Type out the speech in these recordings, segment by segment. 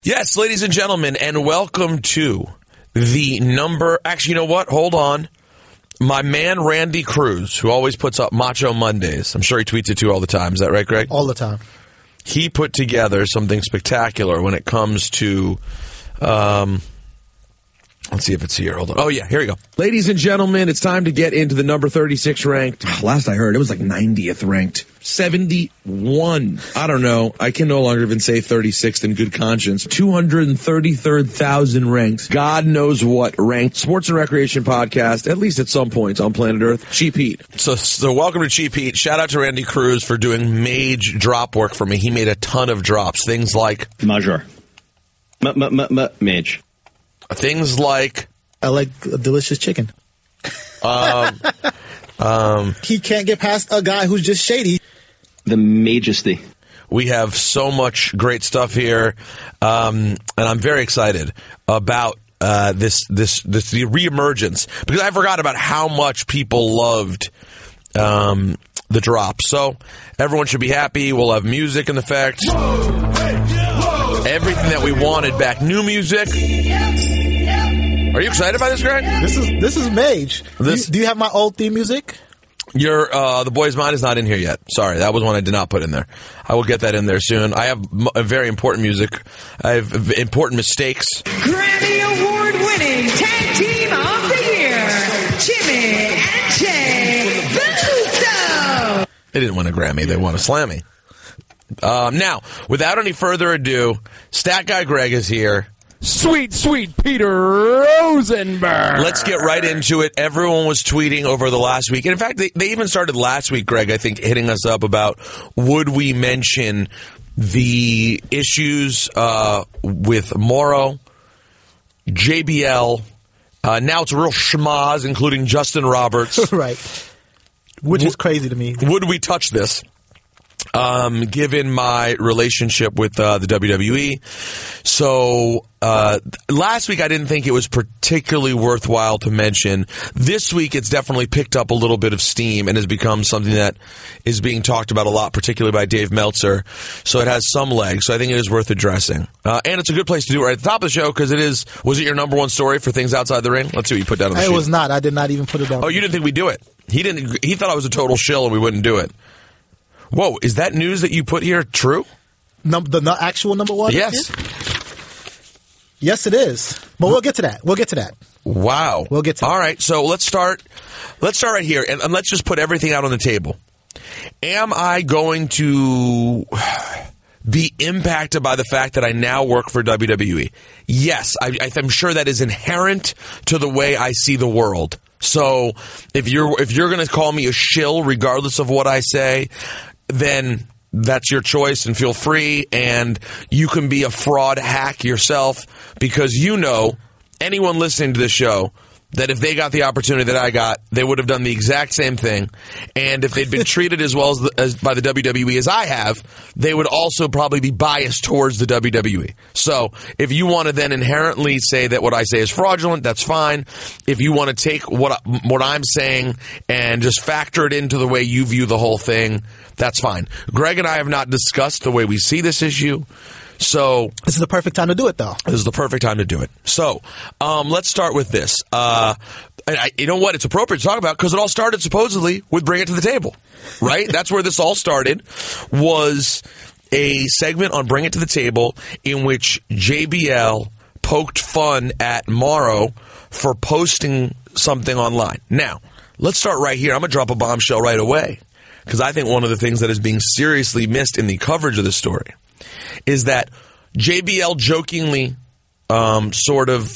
Yes, ladies and gentlemen, and welcome to the number... Actually, you know what? Hold on. My man, Randy Cruz, who always puts up Macho Mondays. I'm sure he tweets it too all the time. Is that right, Greg? All the time. He put together something spectacular when it comes to... let's see if it's here. Hold on. Oh, yeah. Here we go. Ladies and gentlemen, it's time to get into the number 36 ranked. Last I heard, it was like 90th ranked. 71. I don't know. I can no longer even say 36th in good conscience. 233,000 ranked. God knows what ranked sports and recreation podcast, at least at some points on planet Earth. Cheap Heat. So welcome to Cheap Heat. Shout out to Randy Cruz for doing mage drop work for me. He made a ton of drops. Things like... Major. Mage. Things like... I like a delicious chicken. He can't get past a guy who's just shady. The Majesty. We have so much great stuff here, and I'm very excited about this the reemergence, because I forgot about how much people loved the drop. So everyone should be happy. We'll have music in effect. Everything that we wanted back. New music. Are you excited by this, Greg? This is Mage. Do you have my old theme music? Your The Boy's Mind is not in here yet. Sorry, that was one I did not put in there. I will get that in there soon. I have a very important music. I have important mistakes. Grammy Award-winning Tag Team of the Year, Jimmy and Jay Uso. They didn't win a Grammy. They won a Slammy. Now, without any further ado, Stat Guy Greg is here. Sweet Peter Rosenberg. Let's get right into it. Everyone was tweeting over the last week. And in fact, they even started last week, Greg, I think, hitting us up about would we mention the issues with Morrow, JBL. Now it's a real schmaz, including Justin Roberts. Right. Which is crazy to me. Would we touch this? Given my relationship with the WWE. So last week I didn't think it was particularly worthwhile to mention. This week it's definitely picked up a little bit of steam and has become something that is being talked about a lot, particularly by Dave Meltzer. So it has some legs. So I think it is worth addressing. And it's a good place to do it right at the top of the show because it is. Was it your number one story for things outside the ring? Let's see what you put down on the sheet. It was not. I did not even put it down. Oh, you didn't think we'd do it? He didn't. He thought I was a total shill and we wouldn't do it. Whoa, is that news that you put here true? The actual number one? Yes. Yes, it is. But we'll get to that. Wow. We'll get to that. All right, so let's start right here, and let's just put everything out on the table. Am I going to be impacted by the fact that I now work for WWE? Yes, I'm sure that is inherent to the way I see the world. So if you're going to call me a shill regardless of what I say, then that's your choice and feel free, and you can be a fraud hack yourself because you know anyone listening to this show that if they got the opportunity that I got, they would have done the exact same thing. And if they'd been treated as well as by the WWE as I have, they would also probably be biased towards the WWE. So if you want to then inherently say that what I say is fraudulent, that's fine. If you want to take what I'm saying and just factor it into the way you view the whole thing, that's fine. Greg and I have not discussed the way we see this issue. So this is the perfect time to do it, though. This is the perfect time to do it. So let's start with this. You know what? It's appropriate to talk about because it all started supposedly with Bring It to the Table, right? That's where this all started, was a segment on Bring It to the Table in which JBL poked fun at Morrow for posting something online. Now, let's start right here. I'm going to drop a bombshell right away because I think one of the things that is being seriously missed in the coverage of this story is that JBL jokingly sort of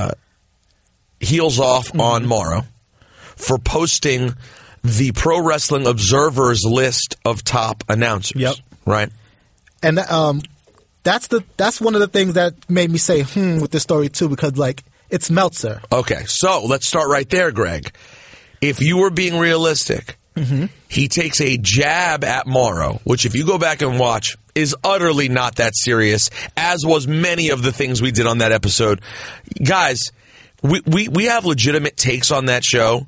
heels off on Morrow for posting the Pro Wrestling Observer's list of top announcers. Yep. Right? And that's one of the things that made me say, with this story too, because it's Meltzer. Okay, so let's start right there, Greg. If you were being realistic, he takes a jab at Morrow, which if you go back and watch is utterly not that serious, as was many of the things we did on that episode. Guys, we have legitimate takes on that show,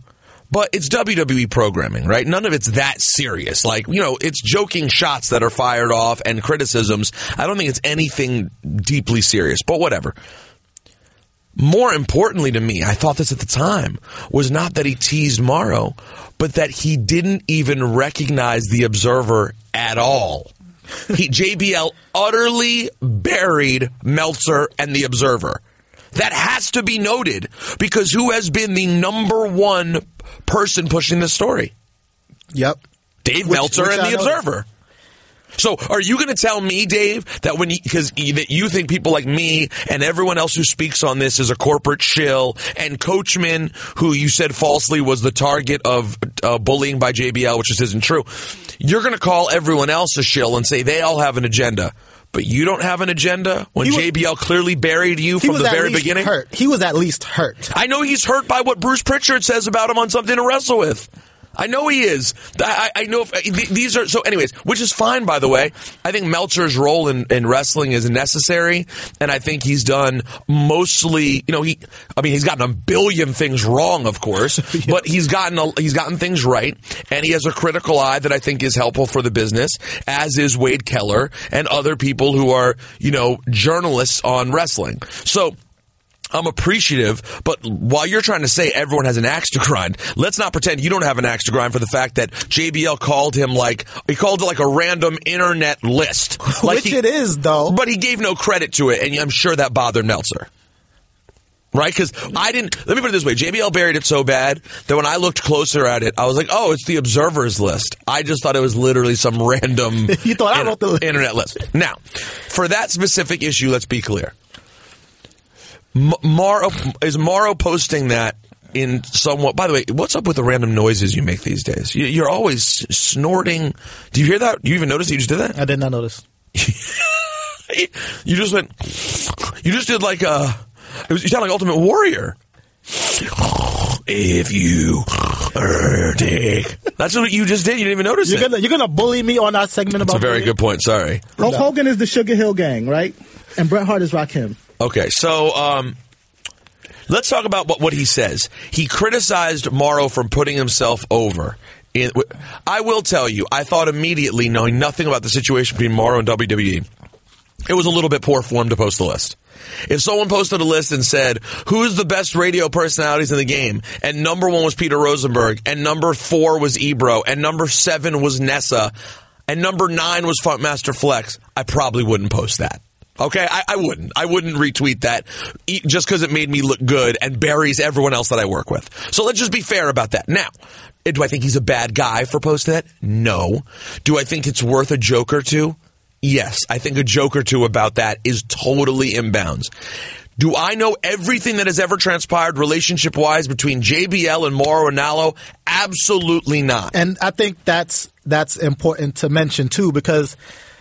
But it's WWE programming, right? None of it's that serious. Like, it's joking shots that are fired off and criticisms. I don't think it's anything deeply serious, but whatever. More importantly to me, I thought this at the time, was not that he teased Morrow, but that he didn't even recognize the Observer at all. JBL utterly buried Meltzer and the Observer. That has to be noted, because who has been the number one person pushing this story? Yep. Dave Meltzer and the Observer. So are you going to tell me, Dave, that that you think people like me and everyone else who speaks on this is a corporate shill, and Coachman, who you said falsely was the target of bullying by JBL, which just isn't true, you're going to call everyone else a shill and say they all have an agenda? But you don't have an agenda when JBL clearly buried you from the very beginning? Hurt. He was at least hurt. I know he's hurt by what Bruce Pritchard says about him on Something to Wrestle With. I know he is. I know these are so. Anyways, which is fine, by the way. I think Meltzer's role in wrestling is necessary, and I think he's done mostly. He's gotten a billion things wrong, of course, but he's gotten things right, and he has a critical eye that I think is helpful for the business, as is Wade Keller and other people who are journalists on wrestling. So I'm appreciative, but while you're trying to say everyone has an axe to grind, let's not pretend you don't have an axe to grind for the fact that JBL called him he called it like a random internet list. Which it is, though. But he gave no credit to it, and I'm sure that bothered Meltzer. Right? Because let me put it this way, JBL buried it so bad that when I looked closer at it, I was like, oh, it's the Observer's list. I just thought it was literally some random you thought I wrote the internet list. Now, for that specific issue, let's be clear. Is Morrow posting that in somewhat... By the way, what's up with the random noises you make these days? You're always snorting. Do you hear that? Do you even notice that you just did that? I did not notice. You just went... You just did like a... You sound like Ultimate Warrior. If you take... That's what you just did. You didn't even notice it. You're gonna bully me on that segment about... That's a very good point. Sorry. Hulk Hogan is the Sugar Hill Gang, right? And Bret Hart is Rakim. Okay, so let's talk about what he says. He criticized Morrow for putting himself over. I will tell you, I thought immediately, knowing nothing about the situation between Morrow and WWE, it was a little bit poor form to post the list. If someone posted a list and said, who's the best radio personalities in the game, and number 1 was Peter Rosenberg, and number 4 was Ebro, and number 7 was Nessa, and number 9 was Funkmaster Flex, I probably wouldn't post that. Okay, I wouldn't. I wouldn't retweet that just because it made me look good and buries everyone else that I work with. So let's just be fair about that. Now, do I think he's a bad guy for posting that? No. Do I think it's worth a joke or two? Yes. I think a joke or two about that is totally in bounds. Do I know everything that has ever transpired relationship-wise between JBL and Mauro Ranallo? Absolutely not. And I think that's important to mention, too, because...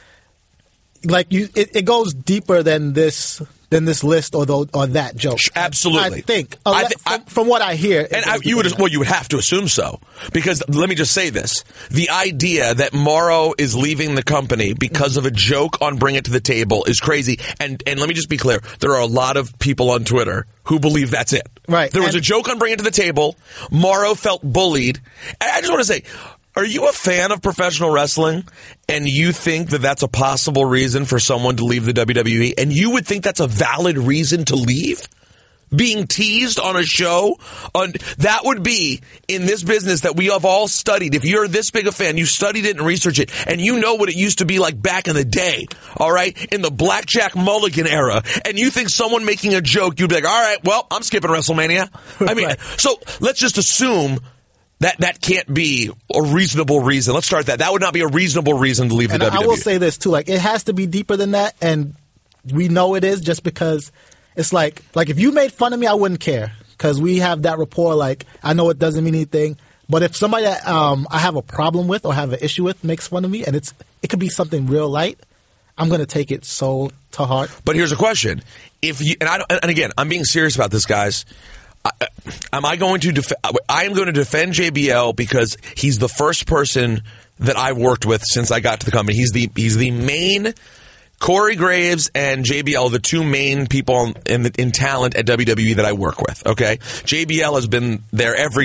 it goes deeper than this list or that joke. Absolutely, I think from what I hear, and you would have to assume so, because let me just say this: the idea that Morrow is leaving the company because of a joke on Bring It to the Table is crazy. And let me just be clear: there are a lot of people on Twitter who believe that's it. Right? There was a joke on Bring It to the Table. Morrow felt bullied. I just want to say. Are you a fan of professional wrestling and you think that that's a possible reason for someone to leave the WWE, and you would think that's a valid reason to leave? Being teased on a show? That would be, in this business that we have all studied, if you're this big a fan, you studied it and researched it, and you know what it used to be like back in the day, all right, in the Blackjack Mulligan era, and you think someone making a joke, you'd be like, all right, well, I'm skipping WrestleMania. I mean, right. So let's just assume... That can't be a reasonable reason. Let's start that. That would not be a reasonable reason to leave the WWE. I will say this, too. It has to be deeper than that, and we know it is just because it's like if you made fun of me, I wouldn't care because we have that rapport. I know it doesn't mean anything, but if somebody that I have a problem with or have an issue with makes fun of me, and it could be something real light, I'm going to take it so to heart. But here's a question. And again, I'm being serious about this, guys. I am going to defend JBL because he's the first person that I've worked with since I got to the company. He's the main. Corey Graves and JBL are the two main people in talent at WWE that I work with. Okay, JBL has been there every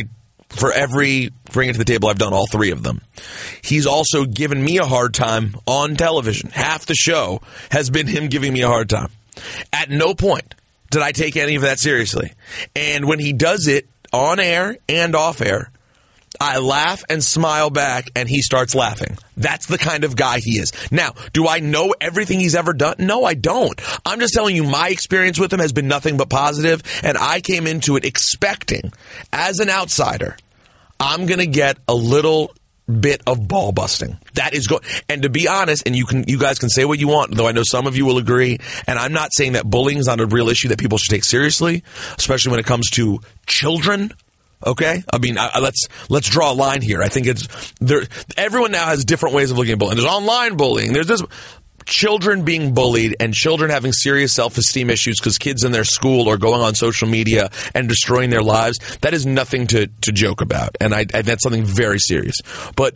For every Bring It to the Table, I've done all 3 of them. He's also given me a hard time on television. Half the show has been him giving me a hard time. At no point did I take any of that seriously. And when he does it on air and off air, I laugh and smile back, and he starts laughing. That's the kind of guy he is. Now, do I know everything he's ever done? No, I don't. I'm just telling you my experience with him has been nothing but positive, and I came into it expecting, as an outsider, I'm going to get a little bit of ball busting. That is good. And to be honest, and you guys can say what you want, though I know some of you will agree, and I'm not saying that bullying is not a real issue that people should take seriously, especially when it comes to children. Okay, I mean, let's draw a line here. I think it's there. Everyone now has different ways of looking at bullying. There's online bullying. There's this children being bullied and children having serious self-esteem issues because kids in their school are going on social media and destroying their lives. That is nothing to joke about, and that's something very serious. But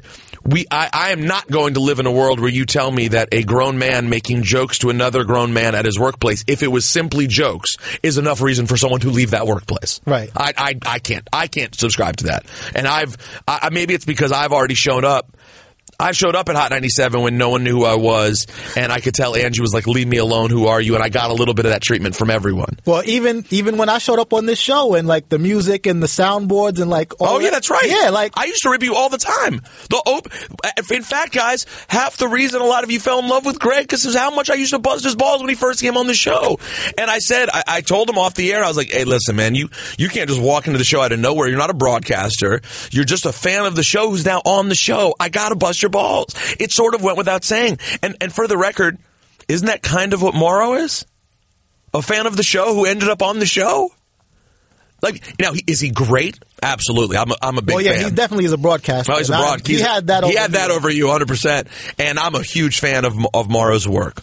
I am not going to live in a world where you tell me that a grown man making jokes to another grown man at his workplace, if it was simply jokes, is enough reason for someone to leave that workplace. Right. I can't subscribe to that. And maybe it's because I've already shown up. I showed up at Hot 97 when no one knew who I was, and I could tell Angie was like, leave me alone, who are you? And I got a little bit of that treatment from everyone. Well, even when I showed up on this show and like the music and the soundboards and like all yeah, that's right. Yeah, like I used to rip you all the time. In fact, guys, half the reason a lot of you fell in love with Greg because is how much I used to bust his balls when he first came on the show. And I said, I told him off the air, I was like, hey, listen, man, you can't just walk into the show out of nowhere. You're not a broadcaster. You're just a fan of the show who's now on the show. I got to bust your balls. It sort of went without saying. And for the record, isn't that kind of what Morrow is? A fan of the show who ended up on the show? Like, now, is he great? Absolutely. I'm a big fan. He definitely is a broadcaster. Well, he's a broadcaster. He had that over you 100%. And I'm a huge fan of Morrow's work.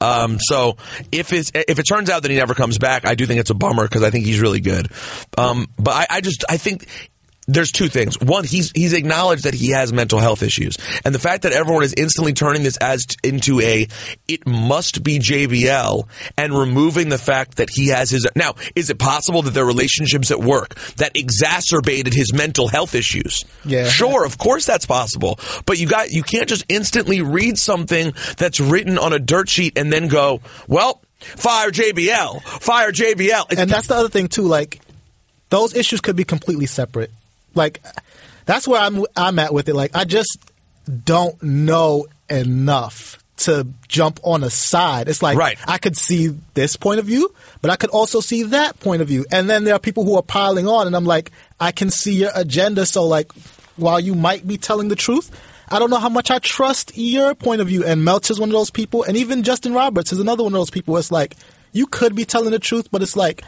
So if it turns out that he never comes back, I do think it's a bummer because I think he's really good. But I think there's 2 things. One, he's acknowledged that he has mental health issues. And the fact that everyone is instantly turning this into it must be JBL and removing the fact that he has his... Now, is it possible that there are relationships at work that exacerbated his mental health issues? Yeah. Sure, of course that's possible. But you can't just instantly read something that's written on a dirt sheet and then go, well, fire JBL. Fire JBL. And that's the other thing, too. Like, those issues could be completely separate. Like, that's where I'm at with it. Like, I just don't know enough to jump on a side. It's like, right. I could see this point of view, but I could also see that point of view. And then there are people who are piling on, and I'm like, I can see your agenda. So, like, while you might be telling the truth, I don't know how much I trust your point of view. And Melch is one of those people. And even Justin Roberts is another one of those people where it's like, you could be telling the truth, but it's like,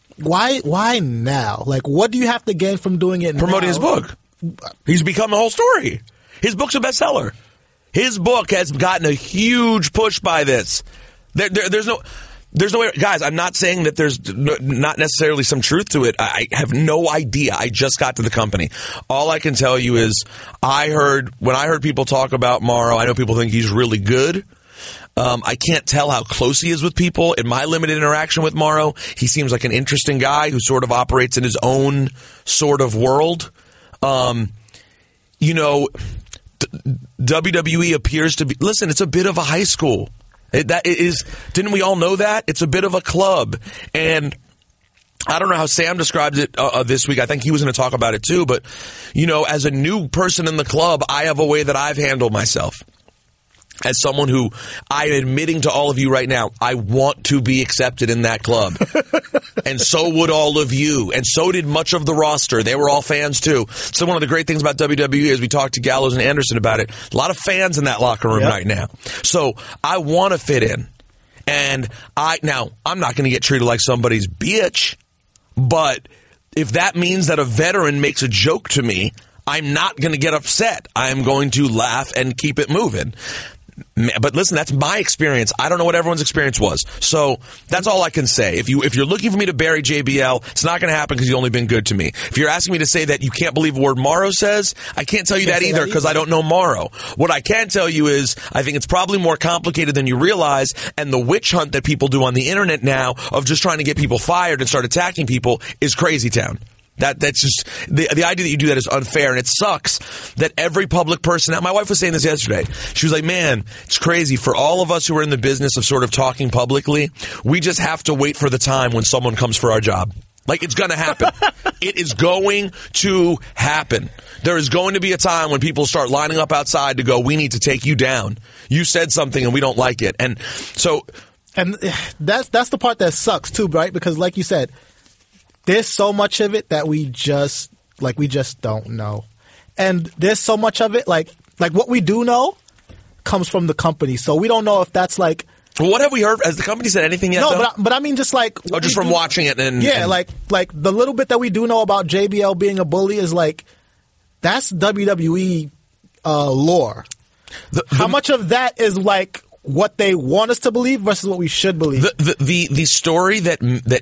why now? Like, what do you have to gain from doing it now? Promoting his book. He's become the whole story. His book's a bestseller. His book has gotten a huge push by this. There's no way. Guys, I'm not saying that there's not necessarily some truth to it. I have no idea. I just got to the company. All I can tell you is when I heard people talk about Morrow, I know people think he's really good. I can't tell how close he is with people. In my limited interaction with Morrow, he seems like an interesting guy who sort of operates in his own sort of world. WWE appears to be... Listen, it's a bit of a high school. Didn't we all know that? It's a bit of a club. And I don't know how Sam described it this week. I think he was going to talk about it too. But, as a new person in the club, I have a way that I've handled myself. As someone who I'm admitting to all of you right now, I want to be accepted in that club. And so would all of you. And so did much of the roster. They were all fans too. So one of the great things about WWE is we talked to Gallows and Anderson about it. A lot of fans in that locker room right now. So I want to fit in. And I'm not going to get treated like somebody's bitch. But if that means that a veteran makes a joke to me, I'm not going to get upset. I'm going to laugh and keep it moving. But listen, that's my experience. I don't know what everyone's experience was. So that's all I can say. If you're looking for me to bury JBL, it's not going to happen because he's only been good to me. If you're asking me to say that you can't believe a word Morrow says, I can't tell you that either because I don't know Morrow. What I can tell you is I think it's probably more complicated than you realize, and the witch hunt that people do on the internet now of just trying to get people fired and start attacking people is crazy town. That's just the idea that you do that is unfair, and it sucks that every public person. My wife was saying this yesterday. She was like, "Man, it's crazy for all of us who are in the business of sort of talking publicly. We just have to wait for the time when someone comes for our job. Like, it's going to happen. It is going to happen. There is going to be a time when people start lining up outside to go, we need to take you down. You said something and we don't like it." And so, and that's the part that sucks too, right? Because like you said, there's so much of it that we just don't know. And there's so much of it, like what we do know comes from the company. So we don't know if that's like... Well, what have we heard? Has the company said anything yet? No, but I mean just like... Oh, just from watching it and... Yeah, like the little bit that we do know about JBL being a bully is like, that's WWE lore. How much of that is like what they want us to believe versus what we should believe? The story that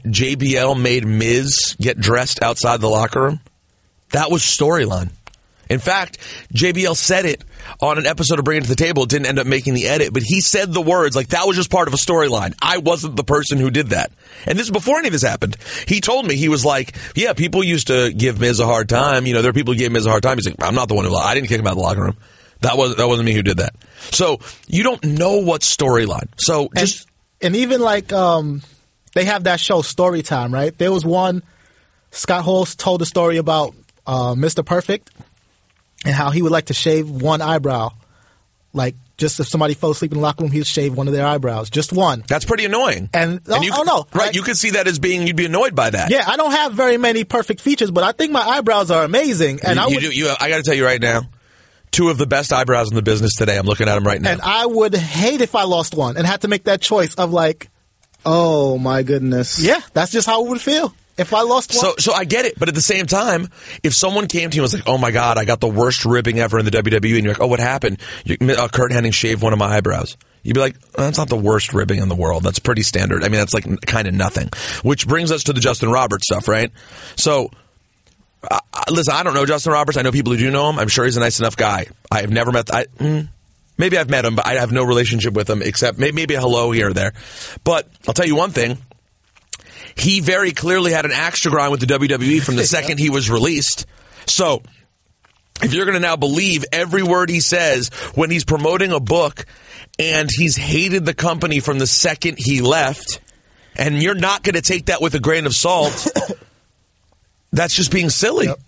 JBL made Miz get dressed outside the locker room, that was storyline. In fact, JBL said it on an episode of Bring It to the Table. It didn't end up making the edit, but he said the words like that was just part of a storyline. I wasn't the person who did that. And this is before any of this happened. He told me, he was like, yeah, people used to give Miz a hard time. You know, there are people who gave Miz a hard time. He's like, I'm not the one who, I didn't kick him out of the locker room. That wasn't me who did that. So you don't know what storyline. So just and even like they have that show Storytime, right? There was one, Scott Hall told a story about Mr. Perfect and how he would like to shave one eyebrow. Like, just if somebody fell asleep in the locker room, he would shave one of their eyebrows. Just one. That's pretty annoying. And you, no. Right, like, you could see that as being, you'd be annoyed by that. Yeah, I don't have very many perfect features, but I think my eyebrows are amazing. And I got to tell you right now, two of the best eyebrows in the business today. I'm looking at them right now. And I would hate if I lost one and had to make that choice of like, oh my goodness. Yeah, that's just how it would feel if I lost one. So I get it, but at the same time, if someone came to you and was like, "Oh my God, I got the worst ribbing ever in the WWE," and you're like, "Oh, what happened?" Kurt Hennig shaved one of my eyebrows. You'd be like, "That's not the worst ribbing in the world. That's pretty standard. I mean, that's like kind of nothing." Which brings us to the Justin Roberts stuff, right? So. Listen, I don't know Justin Roberts. I know people who do know him. I'm sure he's a nice enough guy. I have never met... maybe I've met him, but I have no relationship with him except maybe a hello here or there. But I'll tell you one thing. He very clearly had an axe to grind with the WWE from the second he was released. So if you're going to now believe every word he says when he's promoting a book and he's hated the company from the second he left, and you're not going to take that with a grain of salt... That's just being silly. Yep.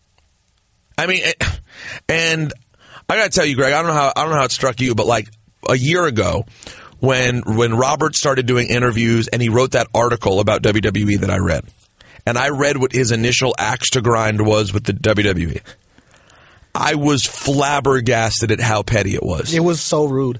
I mean, and I got to tell you, Greg, I don't know how it struck you, but like a year ago, when Robert started doing interviews and he wrote that article about WWE that I read, and I read what his initial axe to grind was with the WWE, I was flabbergasted at how petty it was. It was so rude.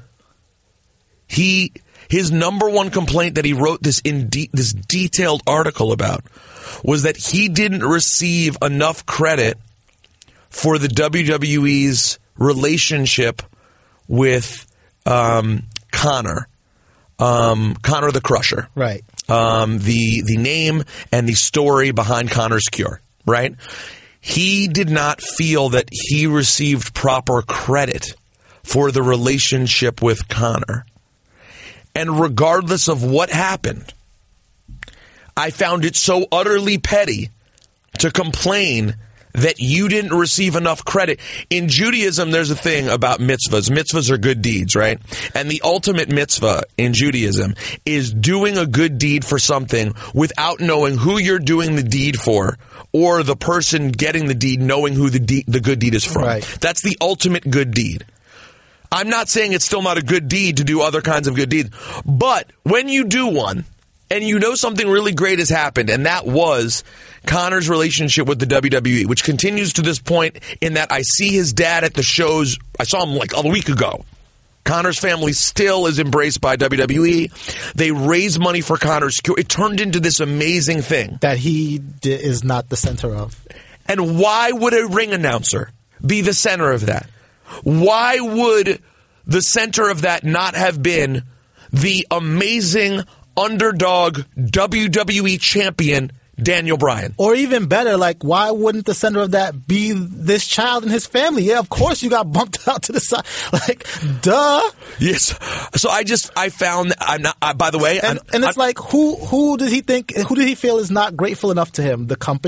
His number one complaint that he wrote this this detailed article about was that he didn't receive enough credit for the WWE's relationship with Connor the Crusher. Right. The name and the story behind Connor's cure, right? He did not feel that he received proper credit for the relationship with Connor. And regardless of what happened, I found it so utterly petty to complain that you didn't receive enough credit. In Judaism, there's a thing about mitzvahs. Mitzvahs are good deeds, right? And the ultimate mitzvah in Judaism is doing a good deed for something without knowing who you're doing the deed for, or the person getting the deed knowing who the good deed is from. Right. That's the ultimate good deed. I'm not saying it's still not a good deed to do other kinds of good deeds, but when you do one, and you know something really great has happened, and that was Connor's relationship with the WWE, which continues to this point in that I see his dad at the shows. I saw him like a week ago. Connor's family still is embraced by WWE. They raise money for Connor's cure. It turned into this amazing thing. That he is not the center of. And why would a ring announcer be the center of that? Why would the center of that not have been the amazing underdog WWE champion Daniel Bryan? Or even better, like, why wouldn't the center of that be this child and his family? Yeah, of course you got bumped out to the side. Like, duh. Yes. So I found, I'm not, by the way. And it's like, who did he feel is not grateful enough to him? The company?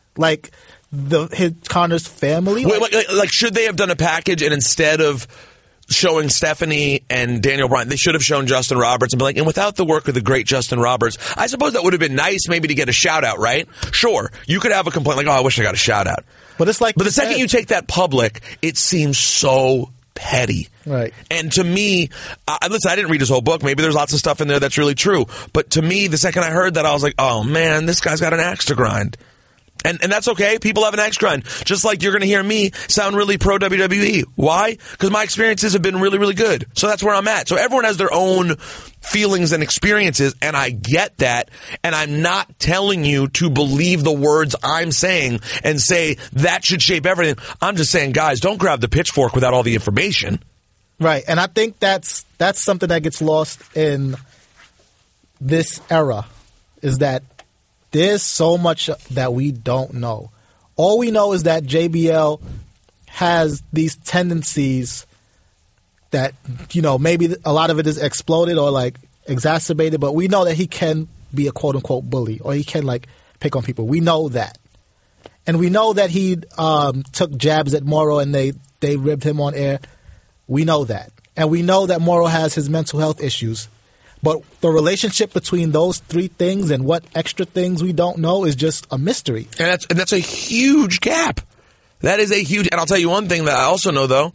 like Connor's family. Like, should they have done a package and instead of showing Stephanie and Daniel Bryan, they should have shown Justin Roberts and be like, and without the work of the great Justin Roberts, I suppose that would have been nice maybe to get a shout out, right? Sure. You could have a complaint like, oh, I wish I got a shout out. But it's like, but the second you take that public, it seems so petty. Right. And to me, listen, I didn't read his whole book. Maybe there's lots of stuff in there that's really true. But to me, the second I heard that, I was like, oh man, this guy's got an axe to grind. And that's okay. People have an axe grind. Just like you're going to hear me sound really pro WWE. Why? Because my experiences have been really, really good. So that's where I'm at. So everyone has their own feelings and experiences, and I get that. And I'm not telling you to believe the words I'm saying and say that should shape everything. I'm just saying, guys, don't grab the pitchfork without all the information. Right. And I think that's something that gets lost in this era, is that there's so much that we don't know. All we know is that JBL has these tendencies that, you know, maybe a lot of it is exploded or like exacerbated, but we know that he can be a quote unquote bully or he can like pick on people. We know that. And we know that he took jabs at Morrow and they ribbed him on air. We know that. And we know that Morrow has his mental health issues. But the relationship between those three things and what extra things we don't know is just a mystery. And that's a huge gap. That is a huge... And I'll tell you one thing that I also know, though.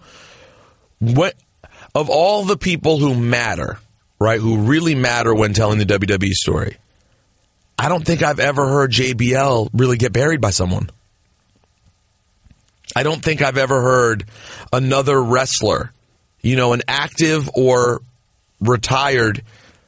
Of all the people who matter, right, who really matter when telling the WWE story, I don't think I've ever heard JBL really get buried by someone. I don't think I've ever heard another wrestler, you know, an active or retired...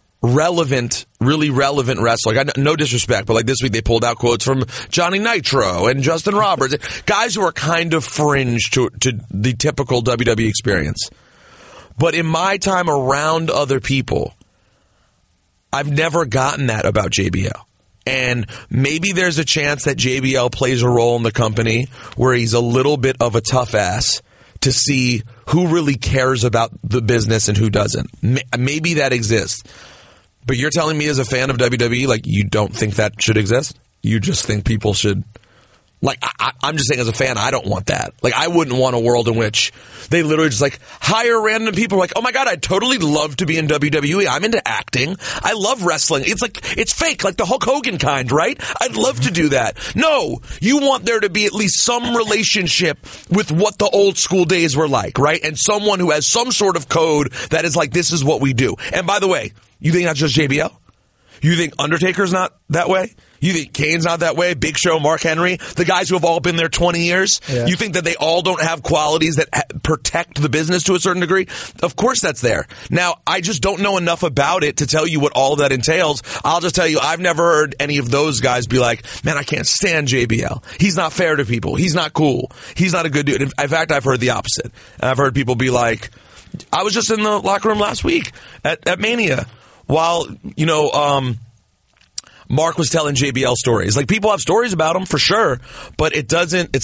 really relevant wrestler. Like, no disrespect, but like this week they pulled out quotes from Johnny Nitro and Justin Roberts, guys who are kind of fringe to the typical WWE experience. But in my time around other people, I've never gotten that about JBL. And maybe there's a chance that JBL plays a role in the company where he's a little bit of a tough ass to see who really cares about the business and who doesn't. Maybe that exists. But you're telling me as a fan of WWE, like, you don't think that should exist? You just think people should... Like, I'm just saying as a fan, I don't want that. Like, I wouldn't want a world in which they literally just, like, hire random people like, oh, my God, I'd totally love to be in WWE. I'm into acting. I love wrestling. It's like, it's fake, like the Hulk Hogan kind, right? I'd love to do that. No, you want there to be at least some relationship with what the old school days were like, right? And someone who has some sort of code that is like, this is what we do. And by the way, you think that's just JBL? You think Undertaker's not that way? You think Kane's not that way? Big Show, Mark Henry, the guys who have all been there 20 years? Yeah. You think that they all don't have qualities that protect the business to a certain degree? Of course that's there. Now, I just don't know enough about it to tell you what all of that entails. I'll just tell you, I've never heard any of those guys be like, man, I can't stand JBL. He's not fair to people. He's not cool. He's not a good dude. In fact, I've heard the opposite. I've heard people be like, I was just in the locker room last week at Mania while, you know, Mark was telling JBL stories. Like, people have stories about him for sure, but the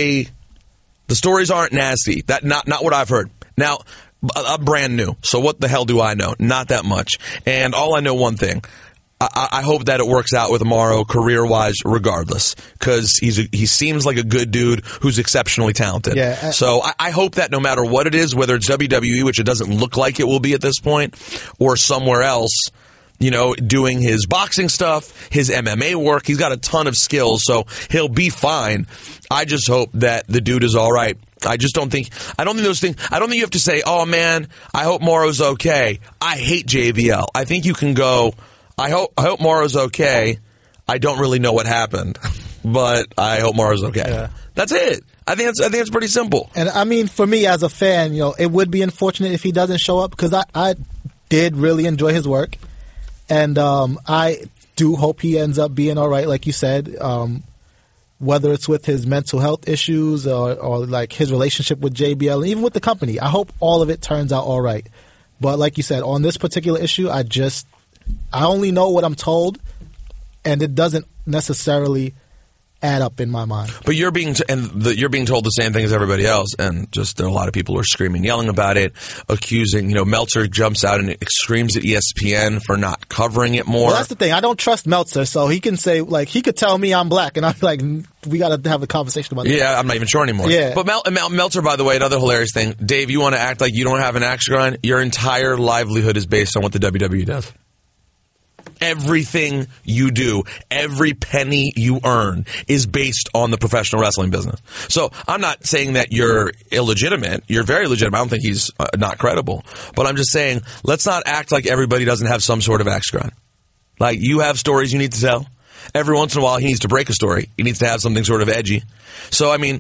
stories aren't nasty. Not what I've heard. Now, I'm brand new, so what the hell do I know? Not that much. And all I know one thing. I hope that it works out with Morrow career-wise regardless, because he seems like a good dude who's exceptionally talented. Yeah, so I hope that no matter what it is, whether it's WWE, which it doesn't look like it will be at this point, or somewhere else, you know, doing his boxing stuff, his MMA work, he's got a ton of skills, so he'll be fine. I just hope that the dude is all right. I don't think you have to say, oh man, I hope Morrow's okay. I hate JBL. I think you can go, I hope Morrow's okay. I don't really know what happened, but I hope Morrow's okay. Yeah. That's it. I think it's pretty simple. And I mean, for me as a fan, you know, it would be unfortunate if he doesn't show up, because I did really enjoy his work. And I do hope he ends up being all right, like you said, whether it's with his mental health issues or like his relationship with JBL, and even with the company. I hope all of it turns out all right. But like you said, on this particular issue, I only know what I'm told, and it doesn't necessarily add up in my mind. But you're being you're being told the same thing as everybody else, and just there are a lot of people who are screaming, yelling about it, accusing. Meltzer jumps out and screams at ESPN for not covering it more. Well, that's the thing. I don't trust Meltzer, so he can say he could tell me I'm black, and I'm like, we got to have a conversation about that. Yeah, I'm not even sure anymore. Yeah. But Meltzer, by the way, another hilarious thing. Dave, you want to act like you don't have an axe to grind? Your entire livelihood is based on what the WWE does. Everything you do, every penny you earn is based on the professional wrestling business. So I'm not saying that you're illegitimate. You're very legitimate. I don't think he's not credible. But I'm just saying, let's not act like everybody doesn't have some sort of axe to grind. Like, you have stories you need to tell. Every once in a while, he needs to break a story. He needs to have something sort of edgy. So, I mean,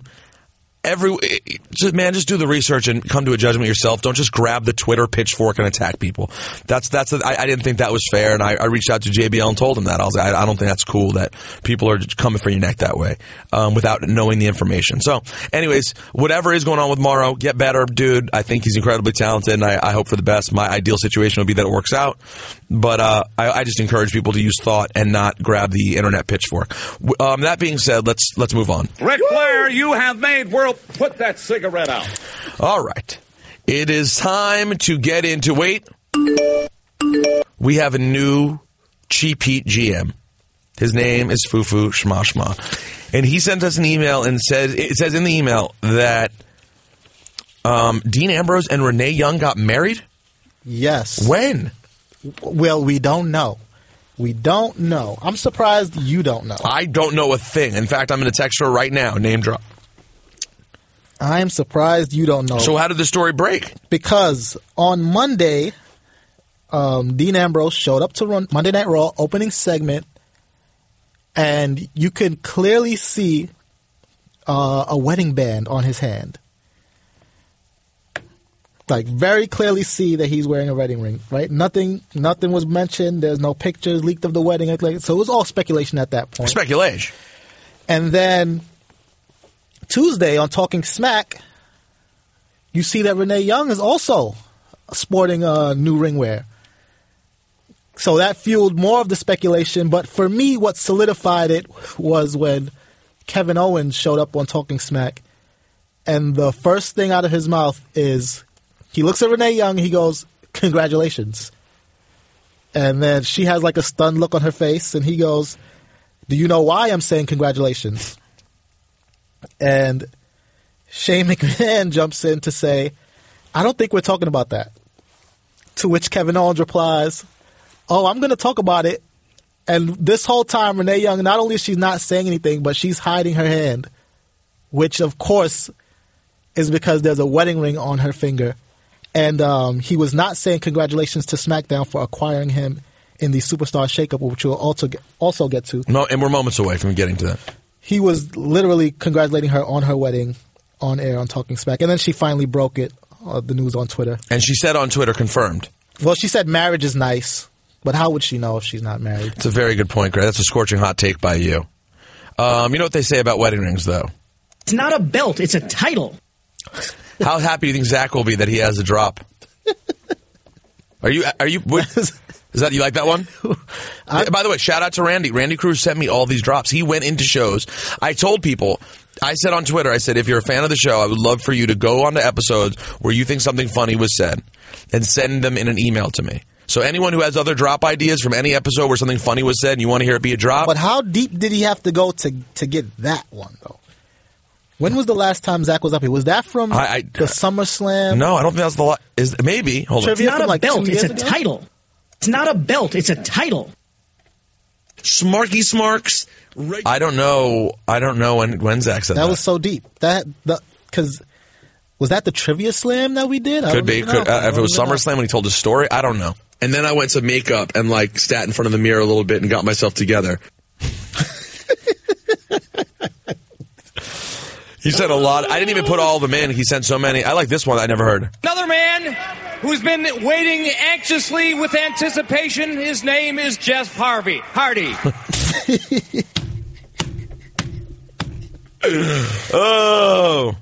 just do the research and come to a judgment yourself. Don't just grab the Twitter pitchfork and attack people. I didn't think that was fair, and I reached out to JBL and told him that. I was like, I don't think that's cool that people are coming for your neck that way without knowing the information. So, anyways, whatever is going on with Morrow, get better, dude. I think he's incredibly talented, and I hope for the best. My ideal situation would be that it works out, but I just encourage people to use thought and not grab the internet pitchfork. That being said, let's move on. Ric Flair, you have made world. Put that cigarette out. All right. It is time to get into... Wait. We have a new Cheap Heat GM. His name is Fufu Shma Shma. And he sent us an email and it says in the email that Dean Ambrose and Renee Young got married? Yes. When? Well, we don't know. We don't know. I'm surprised you don't know. I don't know a thing. In fact, I'm going to text her right now. Name drop. I am surprised you don't know. So how did the story break? Because on Monday, Dean Ambrose showed up to run Monday Night Raw opening segment, and you can clearly see a wedding band on his hand. Like, very clearly see that he's wearing a wedding ring, right? Nothing was mentioned. There's no pictures leaked of the wedding. So it was all speculation at that point. Speculation. And then Tuesday on Talking Smack, you see that Renee Young is also sporting new ring wear. So that fueled more of the speculation. But for me, what solidified it was when Kevin Owens showed up on Talking Smack, and the first thing out of his mouth is, he looks at Renee Young, he goes, "Congratulations." And then she has like a stunned look on her face, and he goes, "Do you know why I'm saying congratulations?" And Shane McMahon jumps in to say, "I don't think we're talking about that." To which Kevin Owens replies, "Oh, I'm going to talk about it." And this whole time, Renee Young, not only is she not saying anything, but she's hiding her hand, which of course is because there's a wedding ring on her finger. And he was not saying congratulations to SmackDown for acquiring him in the Superstar Shakeup, which we'll also get to. No, and we're moments away from getting to that. He was literally congratulating her on her wedding on air on Talking Smack. And then she finally broke it, the news on Twitter. And she said on Twitter, confirmed. Well, she said marriage is nice, but how would she know if she's not married? It's a very good point, Greg. That's a scorching hot take by you. You know what they say about wedding rings, though? It's not a belt, it's a title. How happy do you think Zach will be that he has a drop? Is that, you like that one? By the way, shout out to Randy. Randy Cruz sent me all these drops. He went into shows. I told people, I said on Twitter, I said, if you're a fan of the show, I would love for you to go onto episodes where you think something funny was said and send them in an email to me. So anyone who has other drop ideas from any episode where something funny was said and you want to hear it be a drop. But how deep did he have to go to get that one, though? When was the last time Zach was up here? Was that from the SummerSlam? No, I don't think that's maybe. Hold on. It's not a belt, it's a title. It's not a belt, it's a title. Smarky Smarks. I don't know when Zach said that. That was so deep. Because was that the Trivia Slam that we did? Could be. If it was SummerSlam when he told his story, I don't know. And then I went to makeup and sat in front of the mirror a little bit and got myself together. He said a lot. I didn't even put all of them in. He sent so many. I like this one I never heard. Another man who's been waiting anxiously with anticipation. His name is Jeff Hardy. Oh,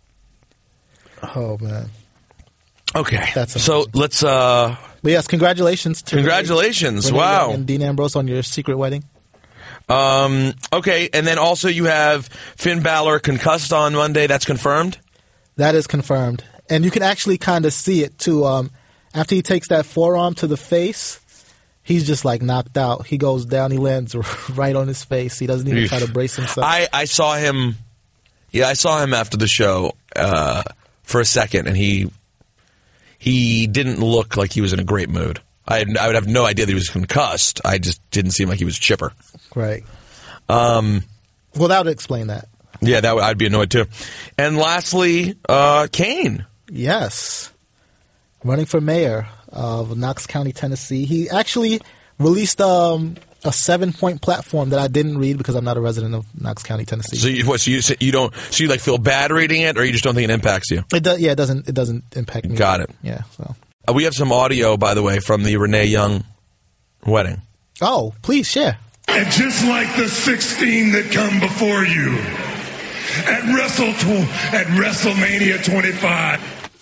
man. Okay. That's so let's. But yes, congratulations to Renee Wow. and Dean Ambrose on your secret wedding. Okay, and then also you have Finn Balor concussed on Monday. That's confirmed? That is confirmed. And you can actually kind of see it, too. After he takes that forearm to the face, he's just, like, knocked out. He goes down. He lands right on his face. He doesn't even try to brace himself. I saw him. Yeah, I saw him after the show for a second, and he didn't look like he was in a great mood. I would have no idea that he was concussed. I just didn't seem like he was chipper. Right. Well, that would explain that. Yeah, I'd be annoyed too. And lastly, Kane. Yes. Running for mayor of Knox County, Tennessee. He actually released a 7-point platform that I didn't read because I'm not a resident of Knox County, Tennessee. So you like feel bad reading it, or you just don't think it impacts you? It does. Yeah, it doesn't impact me. Got it. Yeah. So we have some audio, by the way, from the Renee Young wedding. Oh, please share. And just like the 16 that come before you at WrestleMania 25.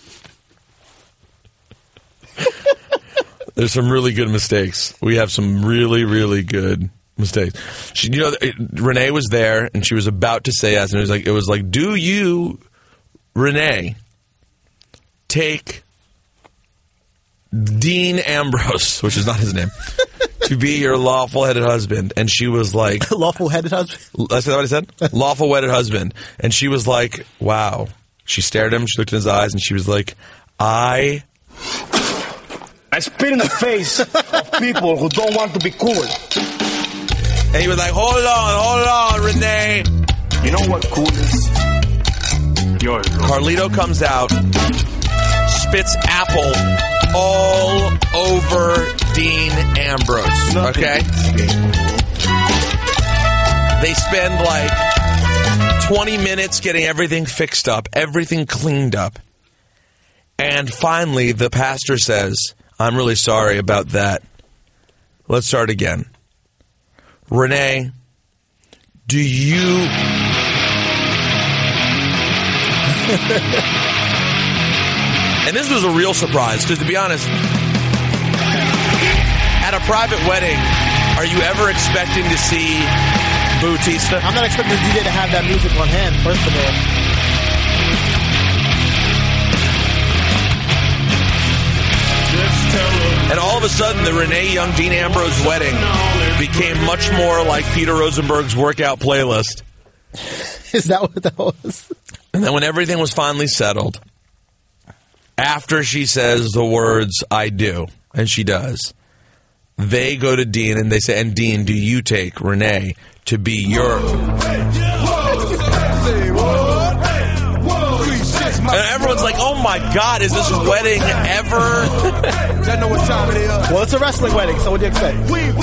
There's some really good mistakes. We have some really, really good mistakes. Renee was there, and she was about to say yes, and it was like, do you, Renee, take Dean Ambrose, which is not his name, to be your lawful-headed husband? And she was like... Lawful-headed husband? That's what I said? Lawful-wedded husband. And she was like, wow. She stared at him, she looked in his eyes, and she was like, I spit in the face of people who don't want to be cool. And he was like, hold on, Renee. You know what cool is? Carlito comes out, spits apple all over Dean Ambrose. Okay? They spend like 20 minutes getting everything fixed up, everything cleaned up. And finally, the pastor says, I'm really sorry about that. Let's start again. Renee, do you... And this was a real surprise, because to be honest, at a private wedding, are you ever expecting to see Bautista? I'm not expecting the DJ to have that music on hand, first of all. And all of a sudden, the Renee Young Dean Ambrose wedding became much more like Peter Rosenberg's workout playlist. Is that what that was? And then when everything was finally settled, after she says the words, I do, and she does, they go to Dean and they say, and Dean, do you take Renee to be your... And everyone's like, oh my God, is this wedding ever? Well, it's a wrestling wedding, so what do you expect?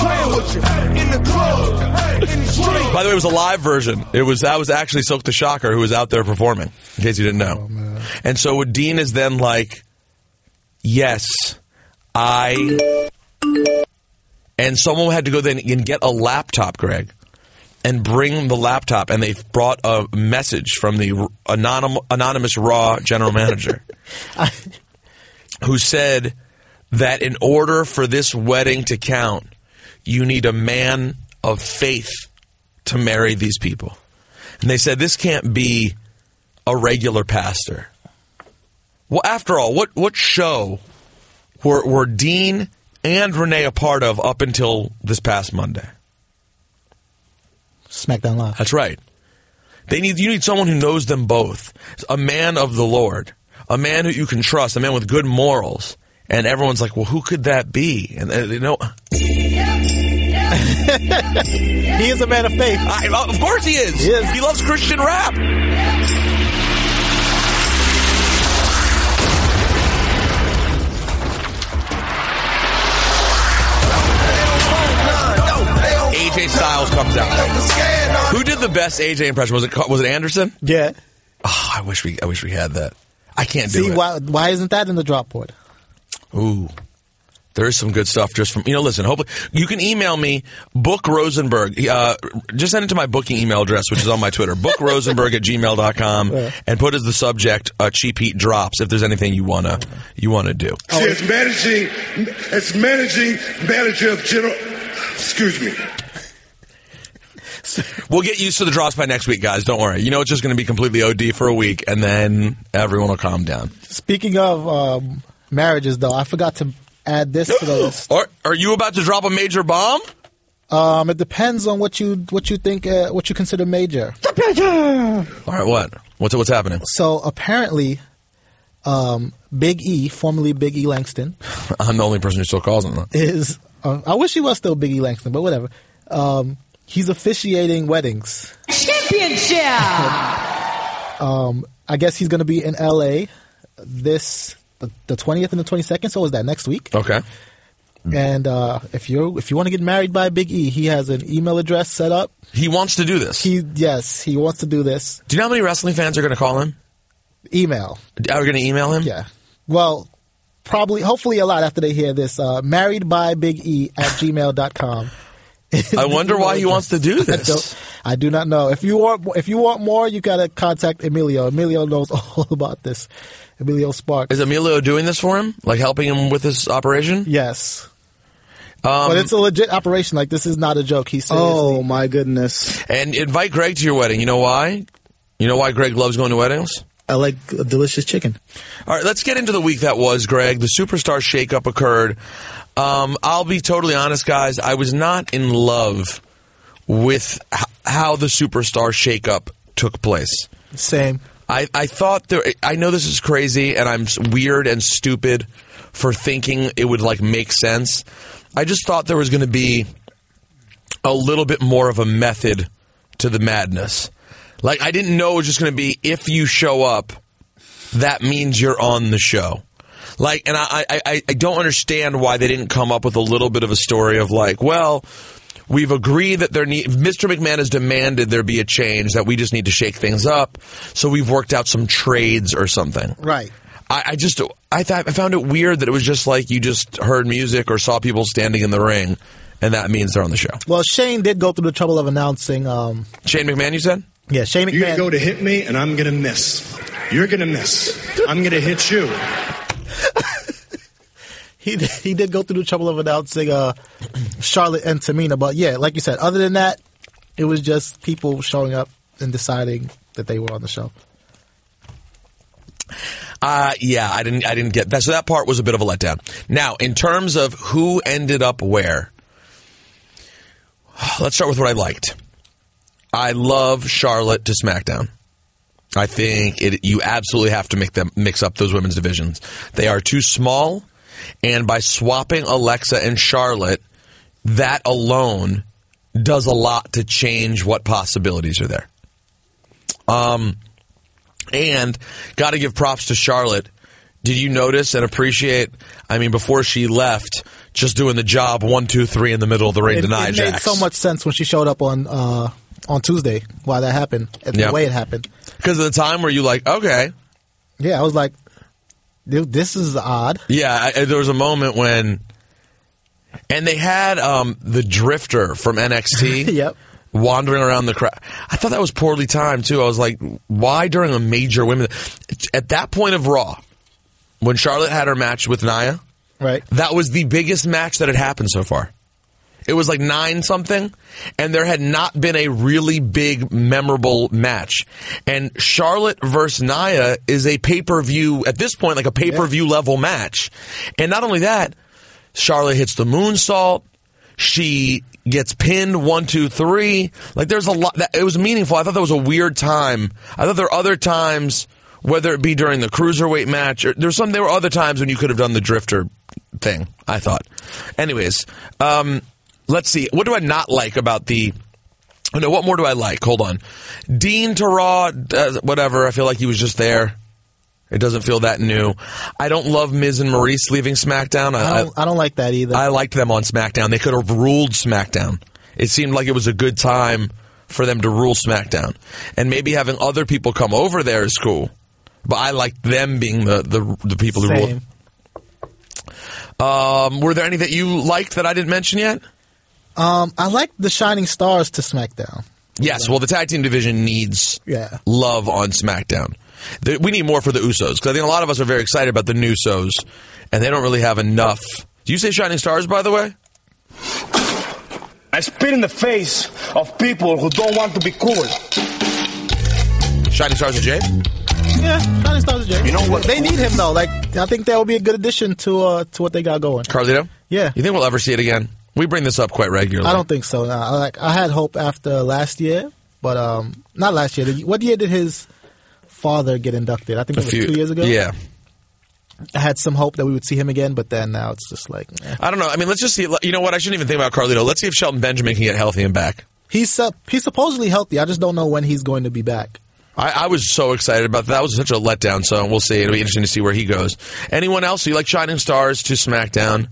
By the way, it was a live version. That was actually Silk the Shocker who was out there performing, in case you didn't know. Oh, and so Dean is then like, yes, and someone had to go then and get a laptop, Greg, and bring the laptop, and they brought a message from the anonymous Raw general manager who said that in order for this wedding to count, you need a man of faith to marry these people. And they said, this can't be a regular pastor. Well, after all, what show were Dean and Renee a part of up until this past Monday? SmackDown Live. That's right. You need someone who knows them both. A man of the Lord. A man who you can trust. A man with good morals. And everyone's like, well, who could that be? And He is a man of faith. Of course he is. He loves Christian rap. AJ Styles comes out. Who did the best AJ impression? Was it Anderson? Yeah. Oh, I wish we had that. I can't do it. See, why isn't that in the drop board? Ooh. There is some good stuff just from, listen, hopefully, you can email me, Book Rosenberg. Just send it to my booking email address, which is on my Twitter, bookrosenberg@gmail.com, and put as the subject, Cheap Heat Drops, if there's anything you want to do. As managing manager of General, excuse me. We'll get used to the drops by next week, guys. Don't worry. You know it's just going to be completely OD for a week, and then everyone will calm down. Speaking of marriages, though, I forgot to add this to the list. Are you about to drop a major bomb? It depends on what you think, what you consider major. All right, what? What's happening? So apparently, Big E, formerly Big E Langston, I'm the only person who still calls him that. is. I wish he was still Big E Langston, but whatever. He's officiating weddings. Championship! I guess he's going to be in L.A. the 20th and the 22nd, so is that next week? Okay. And if you want to get married by Big E, he has an email address set up. He wants to do this. He wants to do this. Do you know how many wrestling fans are going to call him? Email. Are we going to email him? Yeah. Well, hopefully a lot after they hear this. marriedbybige@gmail.com. I wonder why he wants to do this. I do not know. If you want more, you got to contact Emilio. Emilio knows all about this. Emilio Sparks. Is Emilio doing this for him? Like helping him with this operation? Yes. But it's a legit operation. Like, this is not a joke. He's seriously. Oh, my goodness. And invite Greg to your wedding. You know why? You know why Greg loves going to weddings? I like delicious chicken. All right, let's get into the week that was, Greg. The Superstar shakeup occurred. I'll be totally honest, guys. I was not in love with how the Superstar shakeup took place. Same. I thought I know this is crazy, and I'm weird and stupid for thinking it would like make sense. I just thought there was going to be a little bit more of a method to the madness. Like, I didn't know it was just going to be, if you show up, that means you're on the show. Like, and I don't understand why they didn't come up with a little bit of a story of like, well, we've agreed that Mr. McMahon has demanded there be a change, that we just need to shake things up, so we've worked out some trades or something. Right. I found it weird that it was just like you just heard music or saw people standing in the ring, and that means they're on the show. Well, Shane did go through the trouble of announcing. Shane McMahon, you said? Yeah, Shane McMahon. You're going to go to hit me, and I'm going to miss. You're going to miss. I'm going to hit you. He did go through the trouble of announcing Charlotte and Tamina. But, yeah, like you said, other than that, it was just people showing up and deciding that they were on the show. Yeah, I didn't get that. So that part was a bit of a letdown. Now, in terms of who ended up where, let's start with what I liked. I love Charlotte to SmackDown. I think you absolutely have to mix up those women's divisions. They are too small, and by swapping Alexa and Charlotte, that alone does a lot to change what possibilities are there. And got to give props to Charlotte. Did you notice and appreciate, I mean, before she left, just doing the job 1, 2, 3 in the middle of the ring to Nia Jax? It made so much sense when she showed up on Tuesday, why that happened, and the way it happened. Because of the time where you like, okay. Yeah, I was like, dude, this is odd. Yeah, there was a moment when, and they had the Drifter from NXT. Yep. Wandering around the crowd. I thought that was poorly timed, too. I was like, why during a major women... At that point of Raw, when Charlotte had her match with Nia, right, that was the biggest match that had happened so far. It was like 9-something, and there had not been a really big, memorable match. And Charlotte versus Nia is a pay-per-view, at this point, like a pay-per-view level match. And not only that, Charlotte hits the moonsault. She gets pinned 1, 2, 3. Like, there's a lot. It was meaningful. I thought that was a weird time. I thought there were other times, whether it be during the cruiserweight match, or there were other times when you could have done the Drifter thing, I thought. Anyways, let's see. What do I not like about what more do I like? Hold on. Dean to Raw, whatever. I feel like he was just there. It doesn't feel that new. I don't love Miz and Maurice leaving SmackDown. I don't like that either. I liked them on SmackDown. They could have ruled SmackDown. It seemed like it was a good time for them to rule SmackDown. And maybe having other people come over there is cool. But I liked them being the people who ruled. Were there any that you liked that I didn't mention yet? I liked the Shining Stars to SmackDown. Yes, well, the tag team division needs love on SmackDown. We need more for the Usos, because I think a lot of us are very excited about the Usos, and they don't really have enough. Do you say Shining Stars, by the way? I spit in the face of people who don't want to be cool. Shining Stars of Jade? Yeah, Shining Stars of Jade. You know what? They need him, though. Like, I think that would be a good addition to what they got going. Carlito? Yeah. You think we'll ever see it again? We bring this up quite regularly. I don't think so. No. I had hope after last year, but not last year. What year did his father get inducted? I think it was 2 years ago. Yeah. I had some hope that we would see him again, but then now it's just like... I don't know. I mean, let's just see. You know what? I shouldn't even think about Carlito. Let's see if Shelton Benjamin can get healthy and back. He's supposedly healthy. I just don't know when he's going to be back. I was so excited about that. That was such a letdown, so we'll see. It'll be interesting to see where he goes. Anyone else? So you like Shining Stars to SmackDown?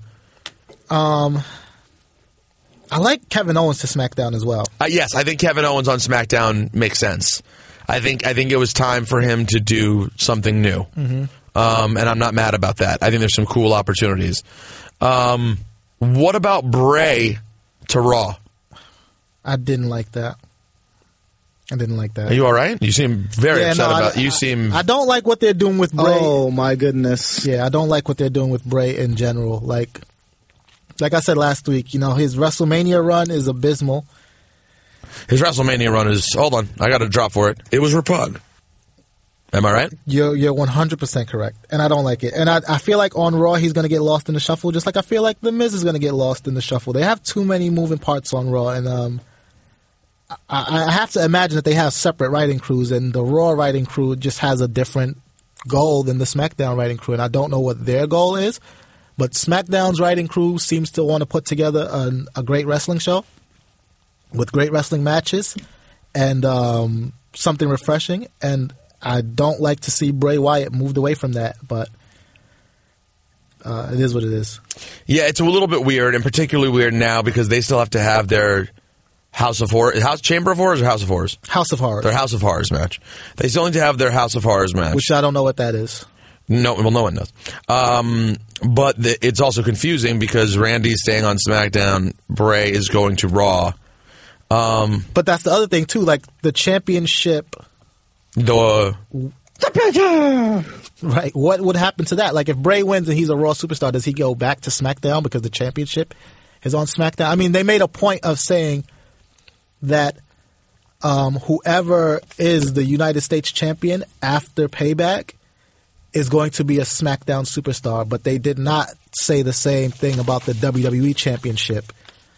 I like Kevin Owens to SmackDown as well. Yes, I think Kevin Owens on SmackDown makes sense. I think it was time for him to do something new. Mm-hmm. And I'm not mad about that. I think there's some cool opportunities. What about Bray to Raw? I didn't like that. Are you all right? You seem very upset about it. You seem... I don't like what they're doing with Bray. Oh, my goodness. Yeah, I don't like what they're doing with Bray in general. Like I said last week, his WrestleMania run is abysmal. His WrestleMania run is... Hold on. I got a drop for it. It was repug. Am I right? You're 100% correct. And I don't like it. And I feel like on Raw, he's going to get lost in the shuffle, just like I feel like The Miz is going to get lost in the shuffle. They have too many moving parts on Raw. And I have to imagine that they have separate writing crews, and the Raw writing crew just has a different goal than the SmackDown writing crew. And I don't know what their goal is. But SmackDown's writing crew seems to want to put together a great wrestling show with great wrestling matches and something refreshing. And I don't like to see Bray Wyatt moved away from that, but it is what it is. Yeah, it's a little bit weird, and particularly weird now because they still have to have their House of Horrors, Chamber of Horrors or House of Horrors? House of Horrors. Their House of Horrors match. They still need to have their House of Horrors match. Which I don't know what that is. No, well, no one knows. But it's also confusing because Randy's staying on SmackDown, Bray is going to Raw. But that's the other thing, too. Like, the championship... Right. What would happen to that? Like, if Bray wins and he's a Raw superstar, does he go back to SmackDown because the championship is on SmackDown? I mean, they made a point of saying that whoever is the United States champion after Payback is going to be a SmackDown superstar, but they did not say the same thing about the WWE championship.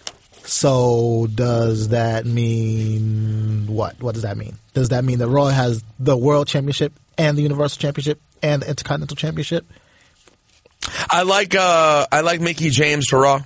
So does that mean what? What does that mean? Does that mean that Raw has the World Championship and the Universal Championship and the Intercontinental Championship? I like Mickie James for Raw.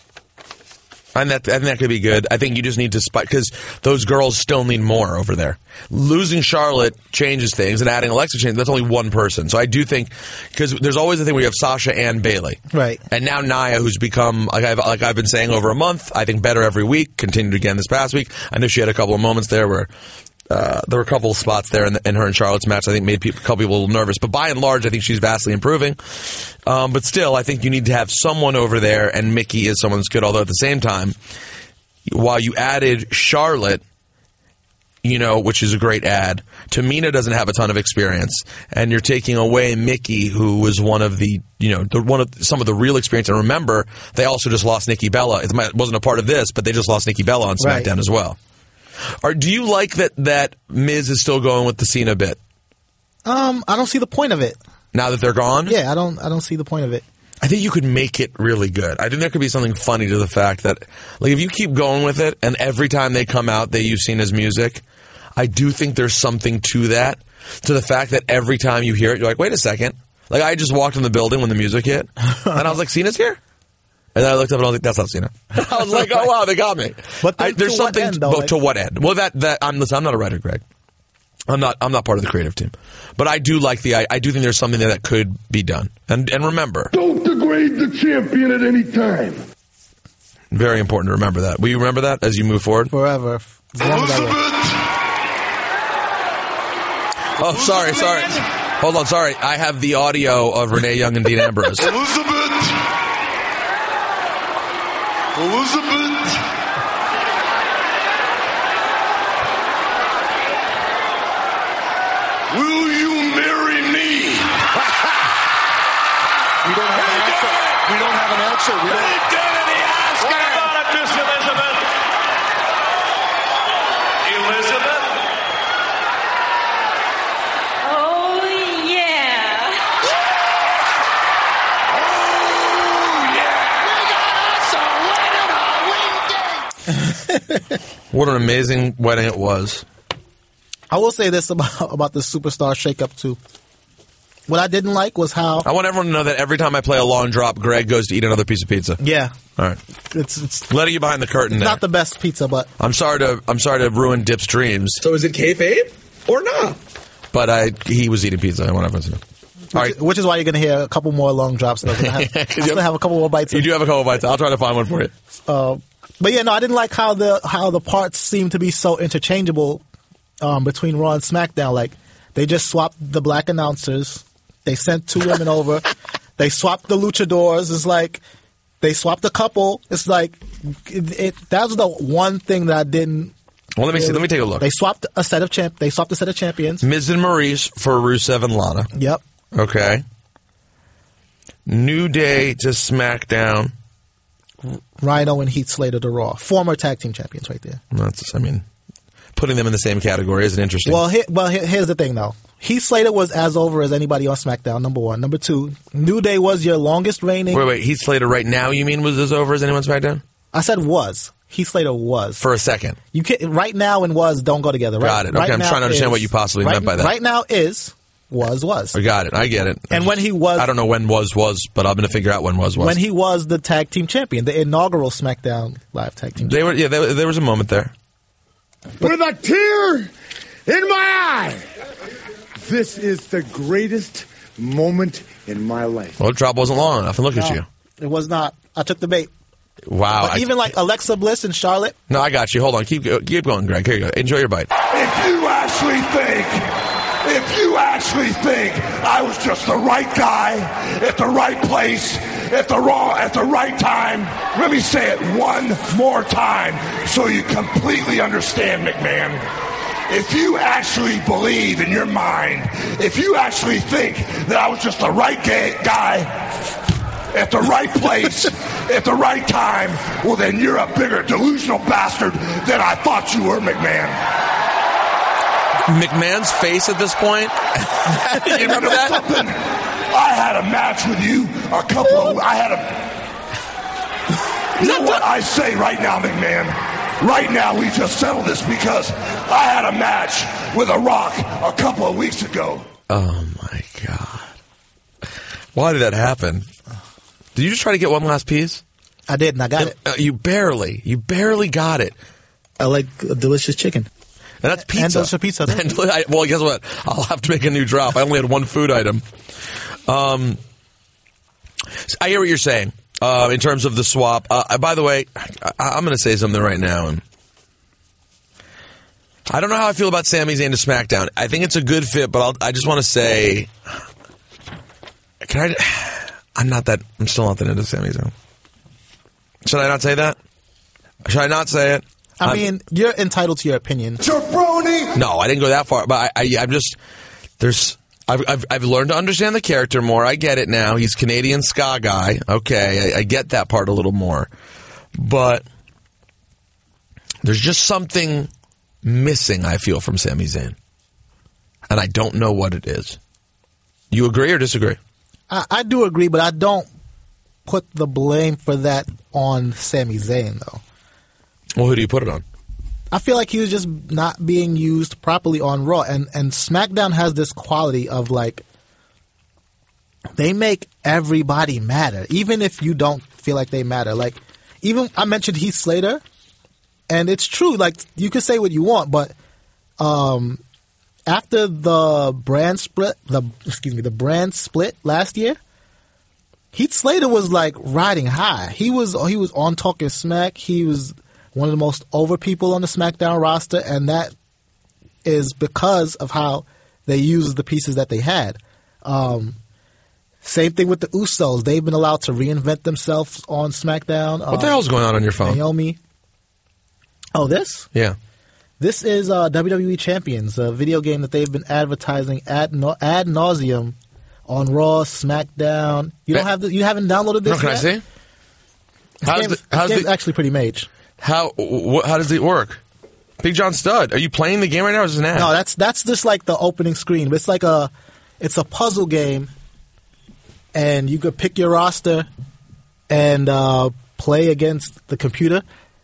I think that could be good. I think you just need to spike because those girls still need more over there. Losing Charlotte changes things, and adding Alexa changes. That's only one person. So I do think because there's always the thing where you have Sasha and Bayley, right? And now Nia, who's become like I've been saying over a month. I think better every week. Continued again this past week. I know she had a couple of moments there where there were a couple of spots there in her and Charlotte's match. I think made a couple people a little nervous, but by and large, I think she's vastly improving. But still, I think you need to have someone over there, and Mickie is someone that's good. Although at the same time, while you added Charlotte, which is a great add, Tamina doesn't have a ton of experience, and you're taking away Mickie, who was one of the some of the real experience. And remember, they also just lost Nikki Bella. It wasn't a part of this, but they just lost Nikki Bella on SmackDown as well. Or do you like that Miz is still going with the Cena bit? I don't see the point of it. Now that they're gone? Yeah, I don't see the point of it. I think you could make it really good. I think there could be something funny to the fact that, like, if you keep going with it and every time they come out they use Cena's music, I do think there's something to that, to the fact that every time you hear it, you're like, wait a second. Like, I just walked in the building when the music hit, and I was like, Cena's here? And then I looked up and I was like, that's not Cena. I was like, oh, wow, they got me. But there's something, to what end? Well, I'm not a writer, Greg. I'm not part of the creative team. But I do like I do think there's something there that could be done. And remember, don't degrade the champion at any time. Very important to remember that. Will you remember that as you move forward? Forever. Oh, sorry. Hold on, sorry. I have the audio of Renee Young and Dean Ambrose. Elizabeth. Will you marry me? We don't have an answer. We don't have an answer. He did it. He asked about it, Miss Elizabeth. What an amazing wedding it was. I will say this about the Superstar shakeup too. What I didn't like was how I want everyone to know that every time I play a long drop, Greg goes to eat another piece of pizza. Yeah. All right. It's letting you behind the curtain there. Not the best pizza, but I'm sorry to ruin Dip's dreams. So is it kayfabe or not? But he was eating pizza. I want everyone to know. All right. Which is why you're going to hear a couple more long drops. I still have a couple more bites. You do have a couple of bites. I'll try to find one for you. But yeah, no, I didn't like how the parts seem to be so interchangeable between Raw and SmackDown. Like they just swapped the black announcers. They sent 2 women over. They swapped the luchadors. It's like they swapped a couple. It's like that was the one thing that I didn't. Well, let me see. Let me take a look. They swapped a set of champions. Miz and Maurice for Rusev and Lana. Yep. Okay. New Day to SmackDown. Rhino and Heath Slater to Raw. Former tag team champions right there. Putting them in the same category isn't interesting. Well, here's the thing, though. Heath Slater was as over as anybody on SmackDown, number one. Number two, New Day was your longest reigning. Wait. Heath Slater right now, you mean, was as over as anyone on SmackDown? I said was. Heath Slater was. For a second. You can't, right now and was don't go together. Right? Got it. Okay, I'm trying to understand what you possibly meant by that. Right now is, was. I got it. I get it. And when he was... I don't know when was, but I'm going to figure out when was. When he was the tag team champion, the inaugural SmackDown Live tag team champion. There was a moment there. With a tear in my eye, this is the greatest moment in my life. Well, the drop wasn't long enough, and look at you. It was not. I took the bait. Wow. But even like Alexa Bliss and Charlotte. No, I got you. Hold on. Keep going, Greg. Here you go. Enjoy your bite. If you actually think I was just the right guy at the right place at the right time, let me say it one more time so you completely understand, McMahon. If you actually believe in your mind, if you actually think that I was just the right guy at the right place at the right time, well, then you're a bigger delusional bastard than I thought you were, McMahon. McMahon's face at this point. You remember that? I had a match with you You know what I say right now, McMahon? Right now, we just settled this because I had a match with The Rock a couple of weeks ago. Oh, my God. Why did that happen? Did you just try to get one last piece? I did, and I got it. You barely got it. I like delicious chicken. And that's pizza. And delicious pizza. Well, guess what? I'll have to make a new drop. I only had one food item. I hear what you're saying in terms of the swap. By the way, I'm going to say something right now. And I don't know how I feel about Sami Zayn to SmackDown. I think it's a good fit, but I just want to say, I'm still not that into Sami Zayn. Should I not say that? Should I not say it? I mean, you're entitled to your opinion. Jabroni! No, I didn't go that far, but I'm just I've learned to understand the character more. I get it now. He's Canadian ska guy. Okay, I get that part a little more, but there's just something missing. I feel from Sami Zayn, and I don't know what it is. You agree or disagree? I do agree, but I don't put the blame for that on Sami Zayn, though. Well, who do you put it on? I feel like he was just not being used properly on Raw. And SmackDown has this quality of, like, they make everybody matter, even if you don't feel like they matter. Like, even I mentioned Heath Slater, and it's true. Like, you can say what you want, but after the brand split last year, Heath Slater was, like, riding high. He was on Talking Smack. He was one of the most over people on the SmackDown roster, and that is because of how they used the pieces that they had. Same thing with the Usos. They've been allowed to reinvent themselves on SmackDown. What the hell's going on your phone? Naomi. Oh, this? Yeah. This is WWE Champions, a video game that they've been advertising ad nauseum on Raw, SmackDown. You haven't downloaded this yet? Can I see? This game's actually pretty mage. How does it work? Big John Studd, are you playing the game right now or is it an ad? No, that's just like the opening screen. It's like it's a puzzle game, and you could pick your roster and play against the computer.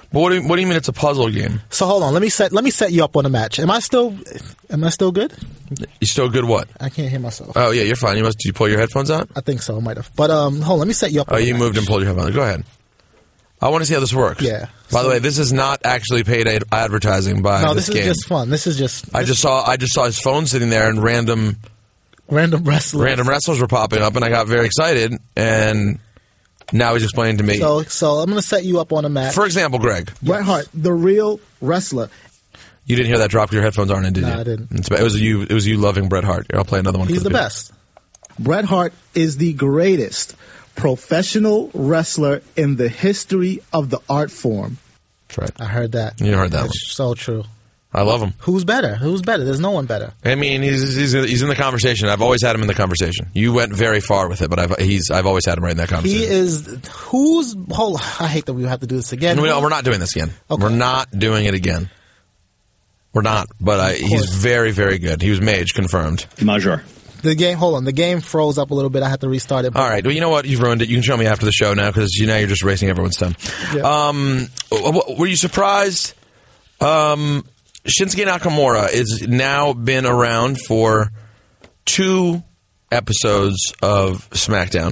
But what do you mean it's a puzzle game? So hold on, let me set you up on a match. Am I still good? You still good what? I can't hear myself. Oh yeah, you're fine. Did you pull your headphones out? I think so, I might have. But hold on, let me set you up. Oh, you moved and pulled your headphones. Go ahead. I want to see how this works. Yeah. By the way, this is not actually paid advertising by no, this game. No, this is just fun. This is just. I just saw his phone sitting there, and random wrestlers were popping up, and I got very excited. And now he's explaining to me. So I'm going to set you up on a match. For example, Greg. Bret Hart, the real wrestler. You didn't hear that drop because your headphones aren't in, did you? No, I didn't. It was you loving Bret Hart. Here, I'll play another one. He's the best. Bret Hart is the greatest professional wrestler in the history of the art form. That's right. I heard that. You heard that one. So true. I love him. Who's better? There's no one better. I mean, he's in the conversation. I've always had him in the conversation. You went very far with it, but I've always had him right in that conversation. He is I hate that we have to do this again. No, we're not doing this again. Okay. We're not doing it again. We're not. But he's very, very good. He was Mage confirmed. Major. The game froze up a little bit. I had to restart it. All right. Well, you know what? You've ruined it. You can show me after the show now because now you're just wasting everyone's time. Yeah. Were you surprised? Shinsuke Nakamura has now been around for 2 episodes of SmackDown.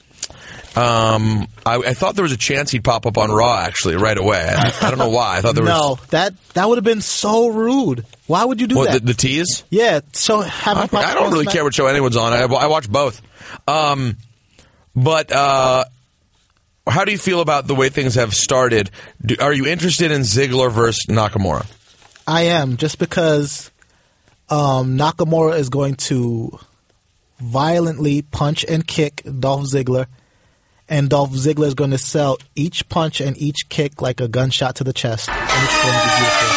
I thought there was a chance he'd pop up on Raw actually right away. I don't know why. I thought there was. No, that would have been so rude. Why would you do that? The tease? Yeah. So I don't really care what show anyone's on. I watch both. But how do you feel about the way things have started? Are you interested in Ziggler versus Nakamura? I am, just because Nakamura is going to violently punch and kick Dolph Ziggler. And Dolph Ziggler is going to sell each punch and each kick like a gunshot to the chest. And it's going to be beautiful.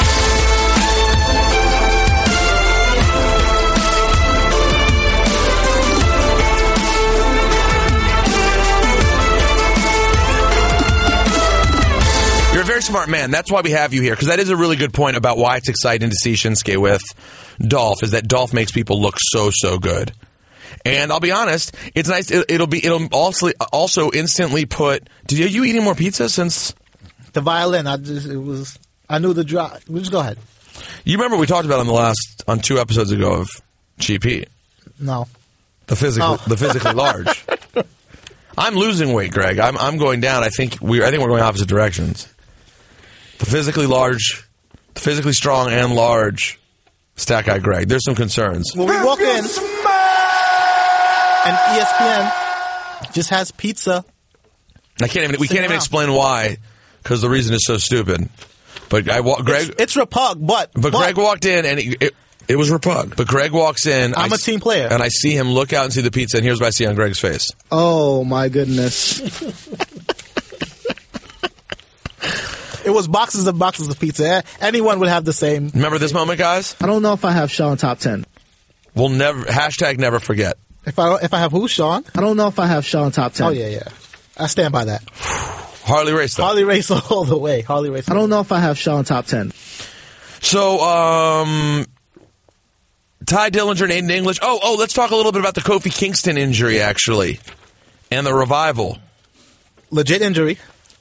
You're a very smart man. That's why we have you here, because that is a really good point about why it's exciting to see Shinsuke with Dolph, is that Dolph makes people look so, so good. And I'll be honest, it's nice. It'll also instantly put. Are you eating more pizza since the violin? I knew the drop. Just go ahead. You remember we talked about on 2 episodes ago of GP? No. The physically large. I'm losing weight, Greg. I'm going down. I think we're going opposite directions. The physically large, the physically strong and large Stat Guy Greg. There's some concerns. When we walk in. And ESPN just has pizza. We can't even explain why, because the reason is so stupid. But Greg, it's repug, but Greg walked in and it was repug. But Greg walks in. I'm a team player, and I see him look out and see the pizza, and here's what I see on Greg's face. Oh my goodness! It was boxes and boxes of pizza. Anyone would have the same. Remember this moment, guys? I don't know if I have Sean top 10. We'll never #never forget. If I have who, Sean? I don't know if I have Sean top 10. Oh, yeah. I stand by that. Harley Race, though. Harley Race all the way. Harley Race. I don't know if I have Sean top 10. So, Ty Dillinger and Aiden English. Oh, let's talk a little bit about the Kofi Kingston injury, actually, and the Revival. Legit injury,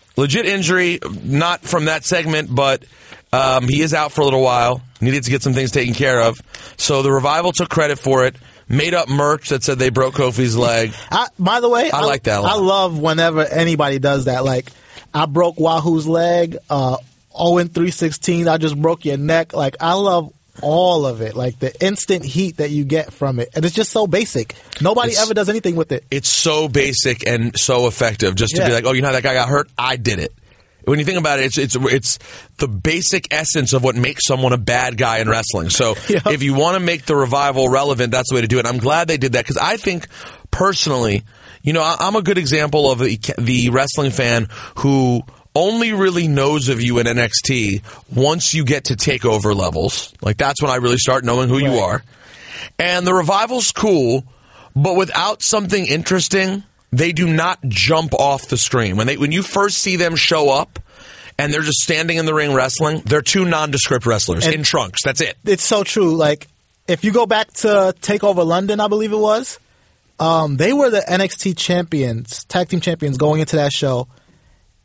not from that segment, but he is out for a little while. Needed to get some things taken care of. So the Revival took credit for it. Made up merch that said they broke Kofi's leg. By the way, I like that a lot. I love whenever anybody does that. Like, I broke Wahoo's leg. 0-3-16, I just broke your neck. Like, I love all of it. Like, the instant heat that you get from it. And it's just so basic. Nobody ever does anything with it. It's so basic and so effective just to be like, oh, you know how that guy got hurt? I did it. When you think about it, it's the basic essence of what makes someone a bad guy in wrestling. So if you want to make the Revival relevant, that's the way to do it. I'm glad they did that, because I think personally, I'm a good example of the wrestling fan who only really knows of you in NXT once you get to takeover levels. Like, that's when I really start knowing who you are. And the Revival's cool, but without something interesting, they do not jump off the screen. When you first see them show up and they're just standing in the ring wrestling, they're 2 nondescript wrestlers in trunks. That's it. It's so true. Like, if you go back to TakeOver London, I believe it was, they were the NXT champions, tag team champions going into that show.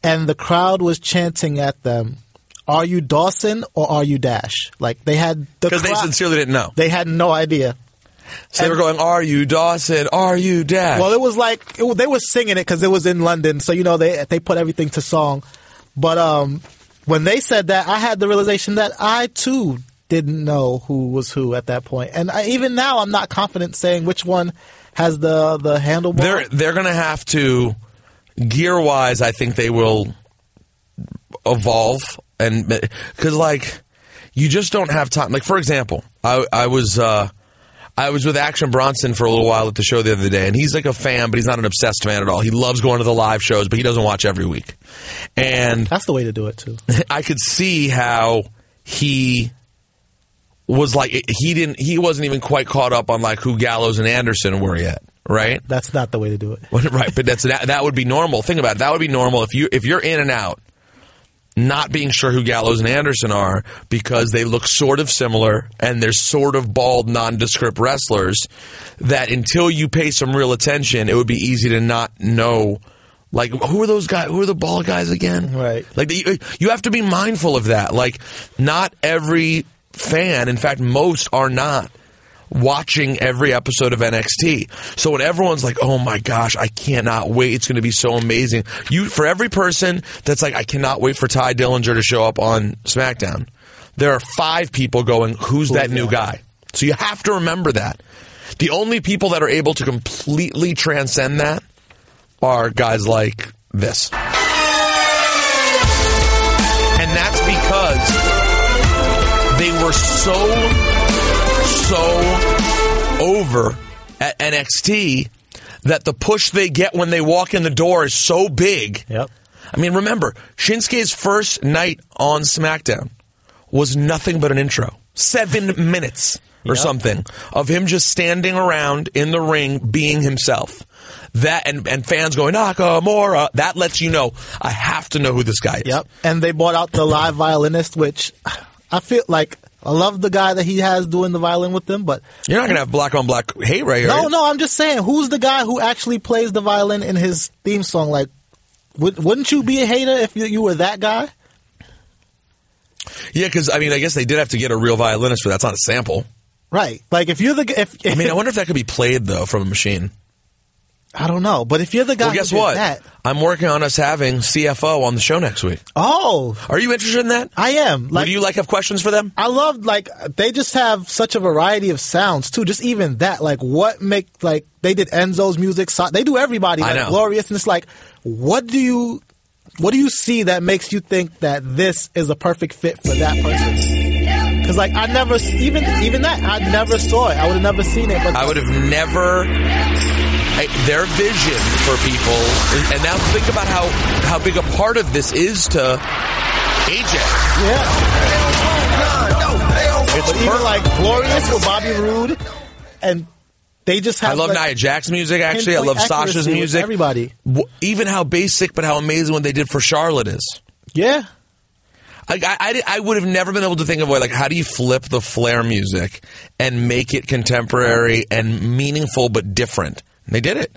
and the crowd was chanting at them, "Are you Dawson or are you Dash?" Like they had because they sincerely didn't know. They had no idea. So they were going, "Are you Dawson? Are you Dash?" Well, it was like they were singing it because it was in London, so they put everything to song. But when they said that, I had the realization that I too didn't know who was who at that point, and even now I'm not confident saying which one has the handlebar. They're going to have to, gear wise. I think they will evolve, and because like you just don't have time. Like for example, I was with Action Bronson for a little while at the show the other day, and he's like a fan, but he's not an obsessed fan at all. He loves going to the live shows, but he doesn't watch every week. And that's the way to do it too. I could see how he was like he wasn't even quite caught up on like who Gallows and Anderson were yet, right? That's not the way to do it. Right, but that would be normal. Think about it. That would be normal if you're in and out, not being sure who Gallows and Anderson are because they look sort of similar and they're sort of bald, nondescript wrestlers, that until you pay some real attention, it would be easy to not know, like, who are those guys? Who are the bald guys again? Right. Like, you have to be mindful of that. Like, not every fan, in fact, most are not watching every episode of NXT. So when everyone's like, "Oh my gosh, I cannot wait. It's going to be so amazing." For every person that's like, "I cannot wait for Ty Dillinger to show up on SmackDown," there are 5 people going, "Who's that new guy?" So you have to remember that. The only people that are able to completely transcend that are guys like this. And that's because they were so over at NXT that the push they get when they walk in the door is so big. Yep. I mean, remember, Shinsuke's first night on SmackDown was nothing but an intro. 7 minutes or something of him just standing around in the ring being himself. That and fans going, "Nakamura," that lets you know, I have to know who this guy is. Yep. And they brought out the live violinist, which I feel like I love the guy that he has doing the violin with them, but you're not going to have black on black hate right here. No, I'm just saying, who's the guy who actually plays the violin in his theme song? Like, wouldn't you be a hater if you were that guy? Yeah, because I mean, I guess they did have to get a real violinist for that. It's not a sample, right? Like, if you're the, I mean, I wonder if that could be played though from a machine. I don't know, but if you're the guy, well, guess what? I'm working on us having CFO on the show next week. Oh, are you interested in that? I am. Like, would you have questions for them? I love they just have such a variety of sounds too. Just even that, like what make they did Enzo's music. They do everybody. I know. Glorious, and it's like, what do you see that makes you think that this is a perfect fit for that person? Because I never even that I never saw it. I would have never seen it. But I would have never. Their vision for people, and now think about how big a part of this is to AJ. Yeah. It's even like Glorious with Bobby Roode, and they just have. I love Nia Jax's music. Actually, I love Sasha's music. Everybody, even how basic, but how amazing what they did for Charlotte is. Yeah. I would have never been able to think of how do you flip the Flair music and make it contemporary and meaningful but different. And they did it.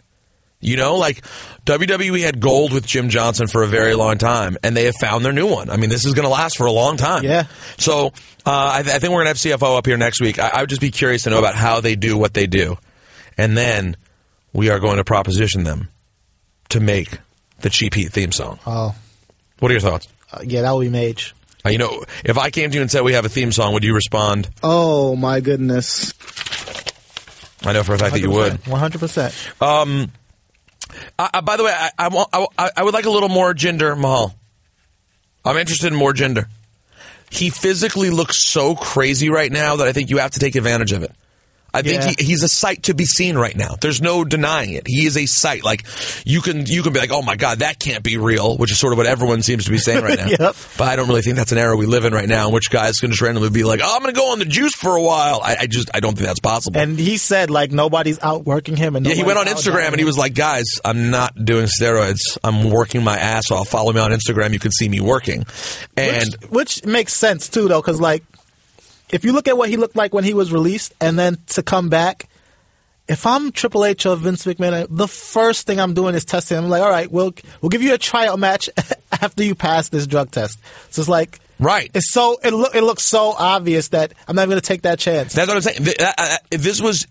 WWE had gold with Jim Johnson for a very long time, and they have found their new one. I mean, this is going to last for a long time. Yeah. So I think we're going to have CFO up here next week. I would just be curious to know about how they do what they do. And then we are going to proposition them to make the Cheap Heat theme song. Oh. What are your thoughts? Yeah, that would be Mage. If I came to you and said we have a theme song, would you respond? Oh, my goodness. I know for a fact that you would. 100%. By the way, I would like a little more Jinder Mahal. I'm interested in more Jinder. He physically looks so crazy right now that I think you have to take advantage of it. I think he's a sight to be seen right now. There's no denying it. He is a sight. Like you can be like, "Oh my God, that can't be real," which is sort of what everyone seems to be saying right now. Yep. But I don't really think that's an era we live in right now, in which guys can just randomly be like, "Oh, I'm going to go on the juice for a while." I don't think that's possible. And he said nobody's outworking him. And he went on Instagram and he was like, "Guys, I'm not doing steroids. I'm working my ass off. Follow me on Instagram. You can see me working." And which makes sense too, though, because if you look at what he looked like when he was released, and then to come back if I'm Triple H or Vince McMahon, the first thing I'm doing is testing. I'm like, all right, we'll give you a tryout match after you pass this drug test. So it's like, right. It's it looks so obvious that I'm not going to take that chance. That's what I'm saying. If this was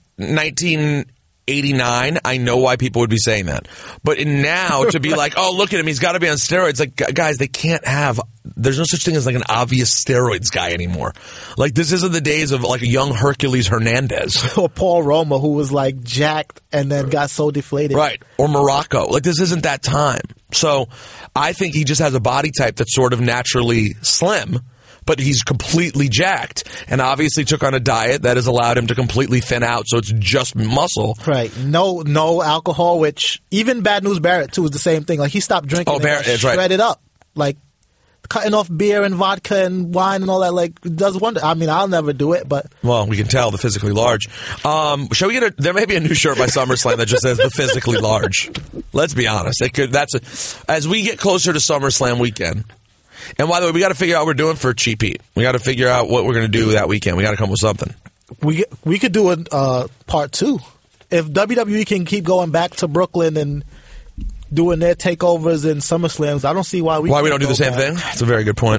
1989, I know why people would be saying that. But now to be like, oh, look at him, he's got to be on steroids. Like, guys, they can't have. There's no such thing as like an obvious steroids guy anymore. Like, this isn't the days of like a young Hercules Hernandez or Paul Roma, who was like jacked and then got so deflated. Right. Or Morocco. Like, this isn't that time. So I think he just has a body type that's sort of naturally slim, but he's completely jacked, and obviously took on a diet that has allowed him to completely thin out, so it's just muscle. Right. No alcohol, which even Bad News Barrett, too, is the same thing. Like, he stopped drinking and Barrett, that's right. shredded up. Like, cutting off beer and vodka and wine and all that, like, does wonder. I mean, I'll never do it, but... Well, we can tell the physically large. Shall we get there may be a new shirt by SummerSlam that just says the physically large. Let's be honest. As we get closer to SummerSlam weekend... And by the way, we got to figure out what we're doing for Cheap Heat. We got to figure out what we're going to do that weekend. We got to come with something. We could do a part 2. If WWE can keep going back to Brooklyn and doing their takeovers and SummerSlams, I don't see why we don't do the same thing. That's a very good point.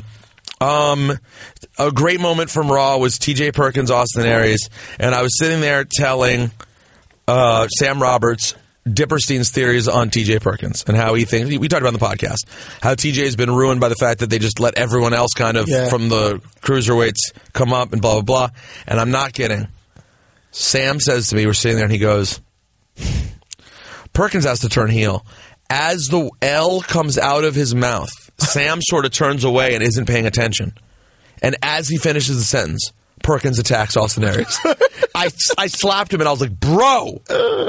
A great moment from Raw was T.J. Perkins, Austin Aries, and I was sitting there telling Sam Roberts Dipperstein's theories on T.J. Perkins and how he thinks, we talked about in the podcast, how T.J.'s been ruined by the fact that they just let everyone else kind of from the cruiserweights come up and blah, blah, blah. And I'm not kidding. Sam says to me, we're sitting there, and he goes, Perkins has to turn heel. As the L comes out of his mouth, Sam sort of turns away and isn't paying attention. And as he finishes the sentence, Perkins attacks Austin Aries. I slapped him and I was like, bro,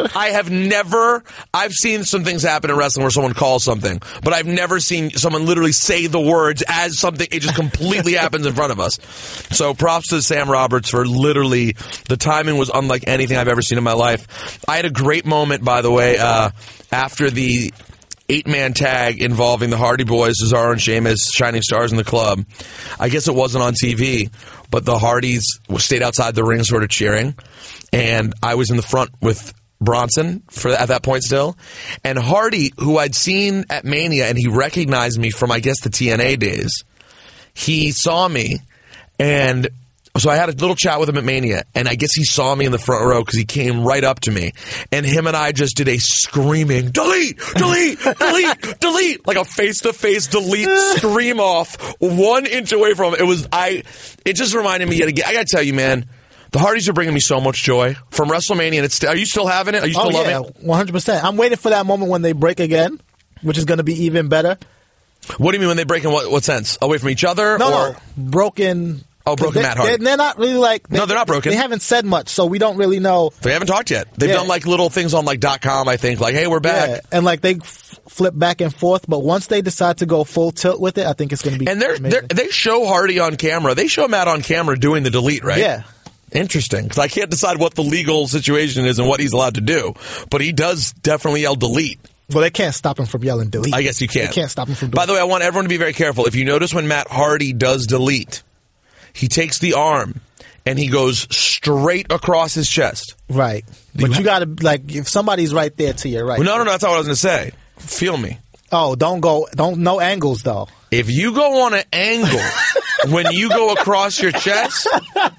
I've seen some things happen in wrestling where someone calls something, but I've never seen someone literally say the words as something, it just completely happens in front of us. So props to Sam Roberts for literally, the timing was unlike anything I've ever seen in my life. I had a great moment, by the way, after the 8-man tag involving the Hardy Boys, Cesaro and Sheamus, Shining Stars in the Club. I guess it wasn't on TV, but the Hardys stayed outside the ring sort of cheering, and I was in the front with Bronson at that point still. And Hardy, who I'd seen at Mania, and he recognized me from, I guess, the TNA days, he saw me, and so I had a little chat with him at Mania, and I guess he saw me in the front row because he came right up to me, and him and I just did a screaming, delete, delete, delete, delete, like a face-to-face delete scream off 1 inch away from him. It just reminded me yet again. I got to tell you, man, the Hardys are bringing me so much joy from WrestleMania. And are you still having it? Are you still loving it? 100%. I'm waiting for that moment when they break again, which is going to be even better. What do you mean when they break in what sense? Away from each other? No, broken... Oh, broken Matt Hardy. They're not really like... No, they're not broken. They haven't said much, so we don't really know. They haven't talked yet. They've done like little things on like .com, I think, like, hey, we're back. Yeah. And like they flip back and forth, but once they decide to go full tilt with it, I think it's going to be amazing. They show Hardy on camera. They show Matt on camera doing the delete, right? Yeah. Interesting, because I can't decide what the legal situation is and what he's allowed to do, but he does definitely yell delete. Well, they can't stop him from yelling delete. I guess you can't. They can't stop him from doing By the way, I want everyone to be very careful. If you notice when Matt Hardy does delete, he takes the arm and he goes straight across his chest. Right. But you got to, like, if somebody's right there to your right. Well, no, that's not what I was going to say. Feel me. Oh, no angles, though. If you go on an angle when you go across your chest,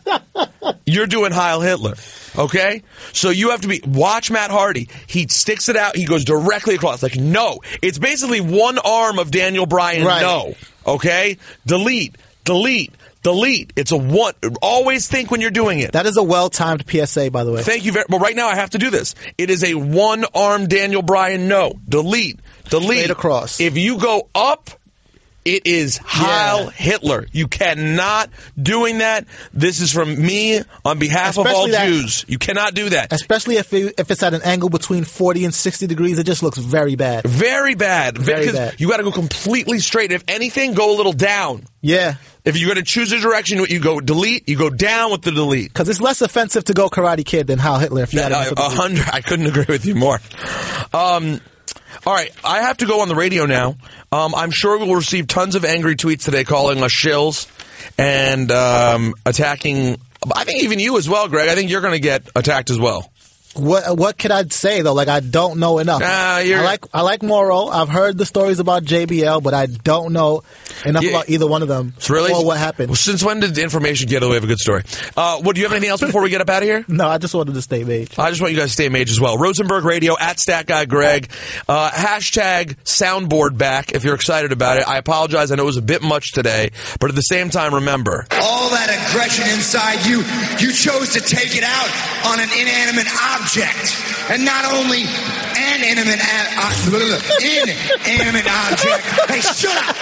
you're doing Heil Hitler. Okay? So you have to watch Matt Hardy. He sticks it out. He goes directly across. Like, no. It's basically one arm of Daniel Bryan. Right. No. Okay? Delete. It's a one. Always think when you're doing it. That is a well-timed PSA, by the way. Thank you very much. But right now I have to do this. It is a one-arm Daniel Bryan. No. Delete. Straight across. If you go up, it is Heil Hitler. You cannot doing that. This is from me on behalf of all Jews. You cannot do that. Especially if it's at an angle between 40 and 60 degrees. It just looks very bad. Very bad. Very bad. You got to go completely straight. If anything, go a little down. Yeah. If you're going to choose a direction, you go delete, you go down with the delete. Because it's less offensive to go Karate Kid than Heil Hitler. If you 100. I couldn't agree with you more. All right, I have to go on the radio now. I'm sure we'll receive tons of angry tweets today calling us shills and attacking. I think even you as well, Greg. I think you're going to get attacked as well. what could I say though? Like I don't know enough. I like Morrow. I've heard the stories about JBL, but I don't know enough about either one of them. Really? Or what happened. Well, since when did the information get away? We have a good story. Do you have anything else before we get up out of here? No, I just wanted to stay mage. I just want you guys to stay mage as well. Rosenberg Radio at Stat Guy Greg. Hashtag soundboard back if you're excited about it. I apologize. I know it was a bit much today, but at the same time, remember. All that aggression inside you chose to take it out on an inanimate object. And not only an inanimate object. Hey, shut up!